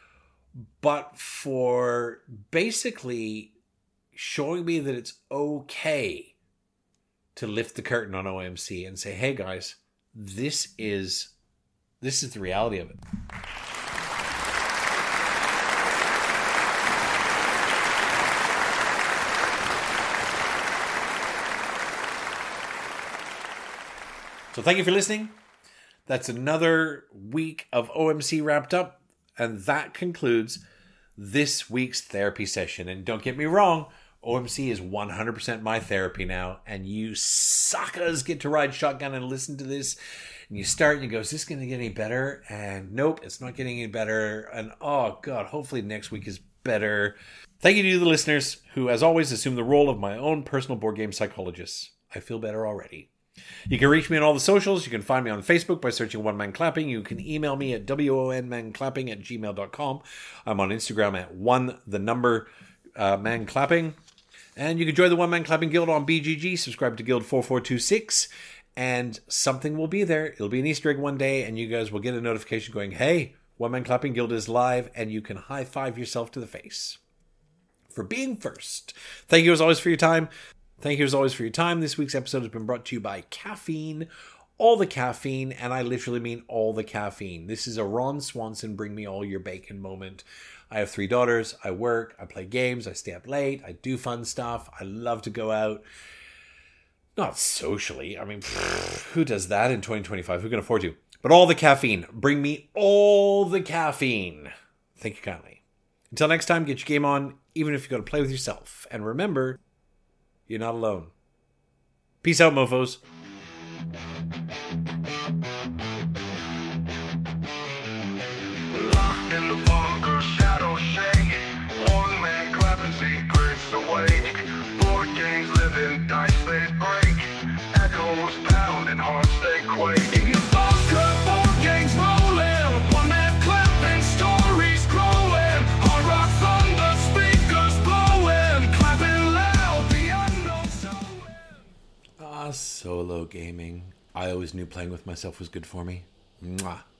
but for basically showing me that it's okay to lift the curtain on O M C and say, hey guys, this is this is the reality of it. So thank you for listening. That's another week of O M C wrapped up. And that concludes this week's therapy session. And don't get me wrong, O M C is one hundred percent my therapy now. And you suckers get to ride shotgun and listen to this. And you start and you go, is this going to get any better? And nope, it's not getting any better. And oh God, hopefully next week is better. Thank you to the listeners who, as always, assume the role of my own personal board game psychologist. I feel better already. You can reach me on all the socials. You can find me on Facebook by searching One Man Clapping. You can email me at wonmanclapping at gmail dot com. I'm on Instagram at one the number uh, man clapping. And you can join the One Man Clapping Guild on B G G. Subscribe to Guild four four two six. And something will be there. It'll be an Easter egg one day. And you guys will get a notification going, hey, One Man Clapping Guild is live. And you can high five yourself to the face for being first. Thank you as always for your time. Thank you as always for your time. This week's episode has been brought to you by caffeine. All the caffeine, and I literally mean all the caffeine. This is a Ron Swanson bring me all your bacon moment. I have three daughters. I work. I play games. I stay up late. I do fun stuff. I love to go out. Not socially. I mean, pfft, who does that in twenty twenty-five? Who can afford to? But all the caffeine. Bring me all the caffeine. Thank you kindly. Until next time, get your game on, even if you got to play with yourself. And remember, you're not alone. Peace out, mofos. Locked in the bunker, shadows shake. One man clapping secrets awake. Board games living, dice they break. Echoes pounding, hearts they quake. In the bunker, board games rolling. One man clapping, stories growing. Hard rock thunder, speakers blowing. Clapping loud, the unknown soul. Ah, solo gaming. I always knew playing with myself was good for me. Mwah.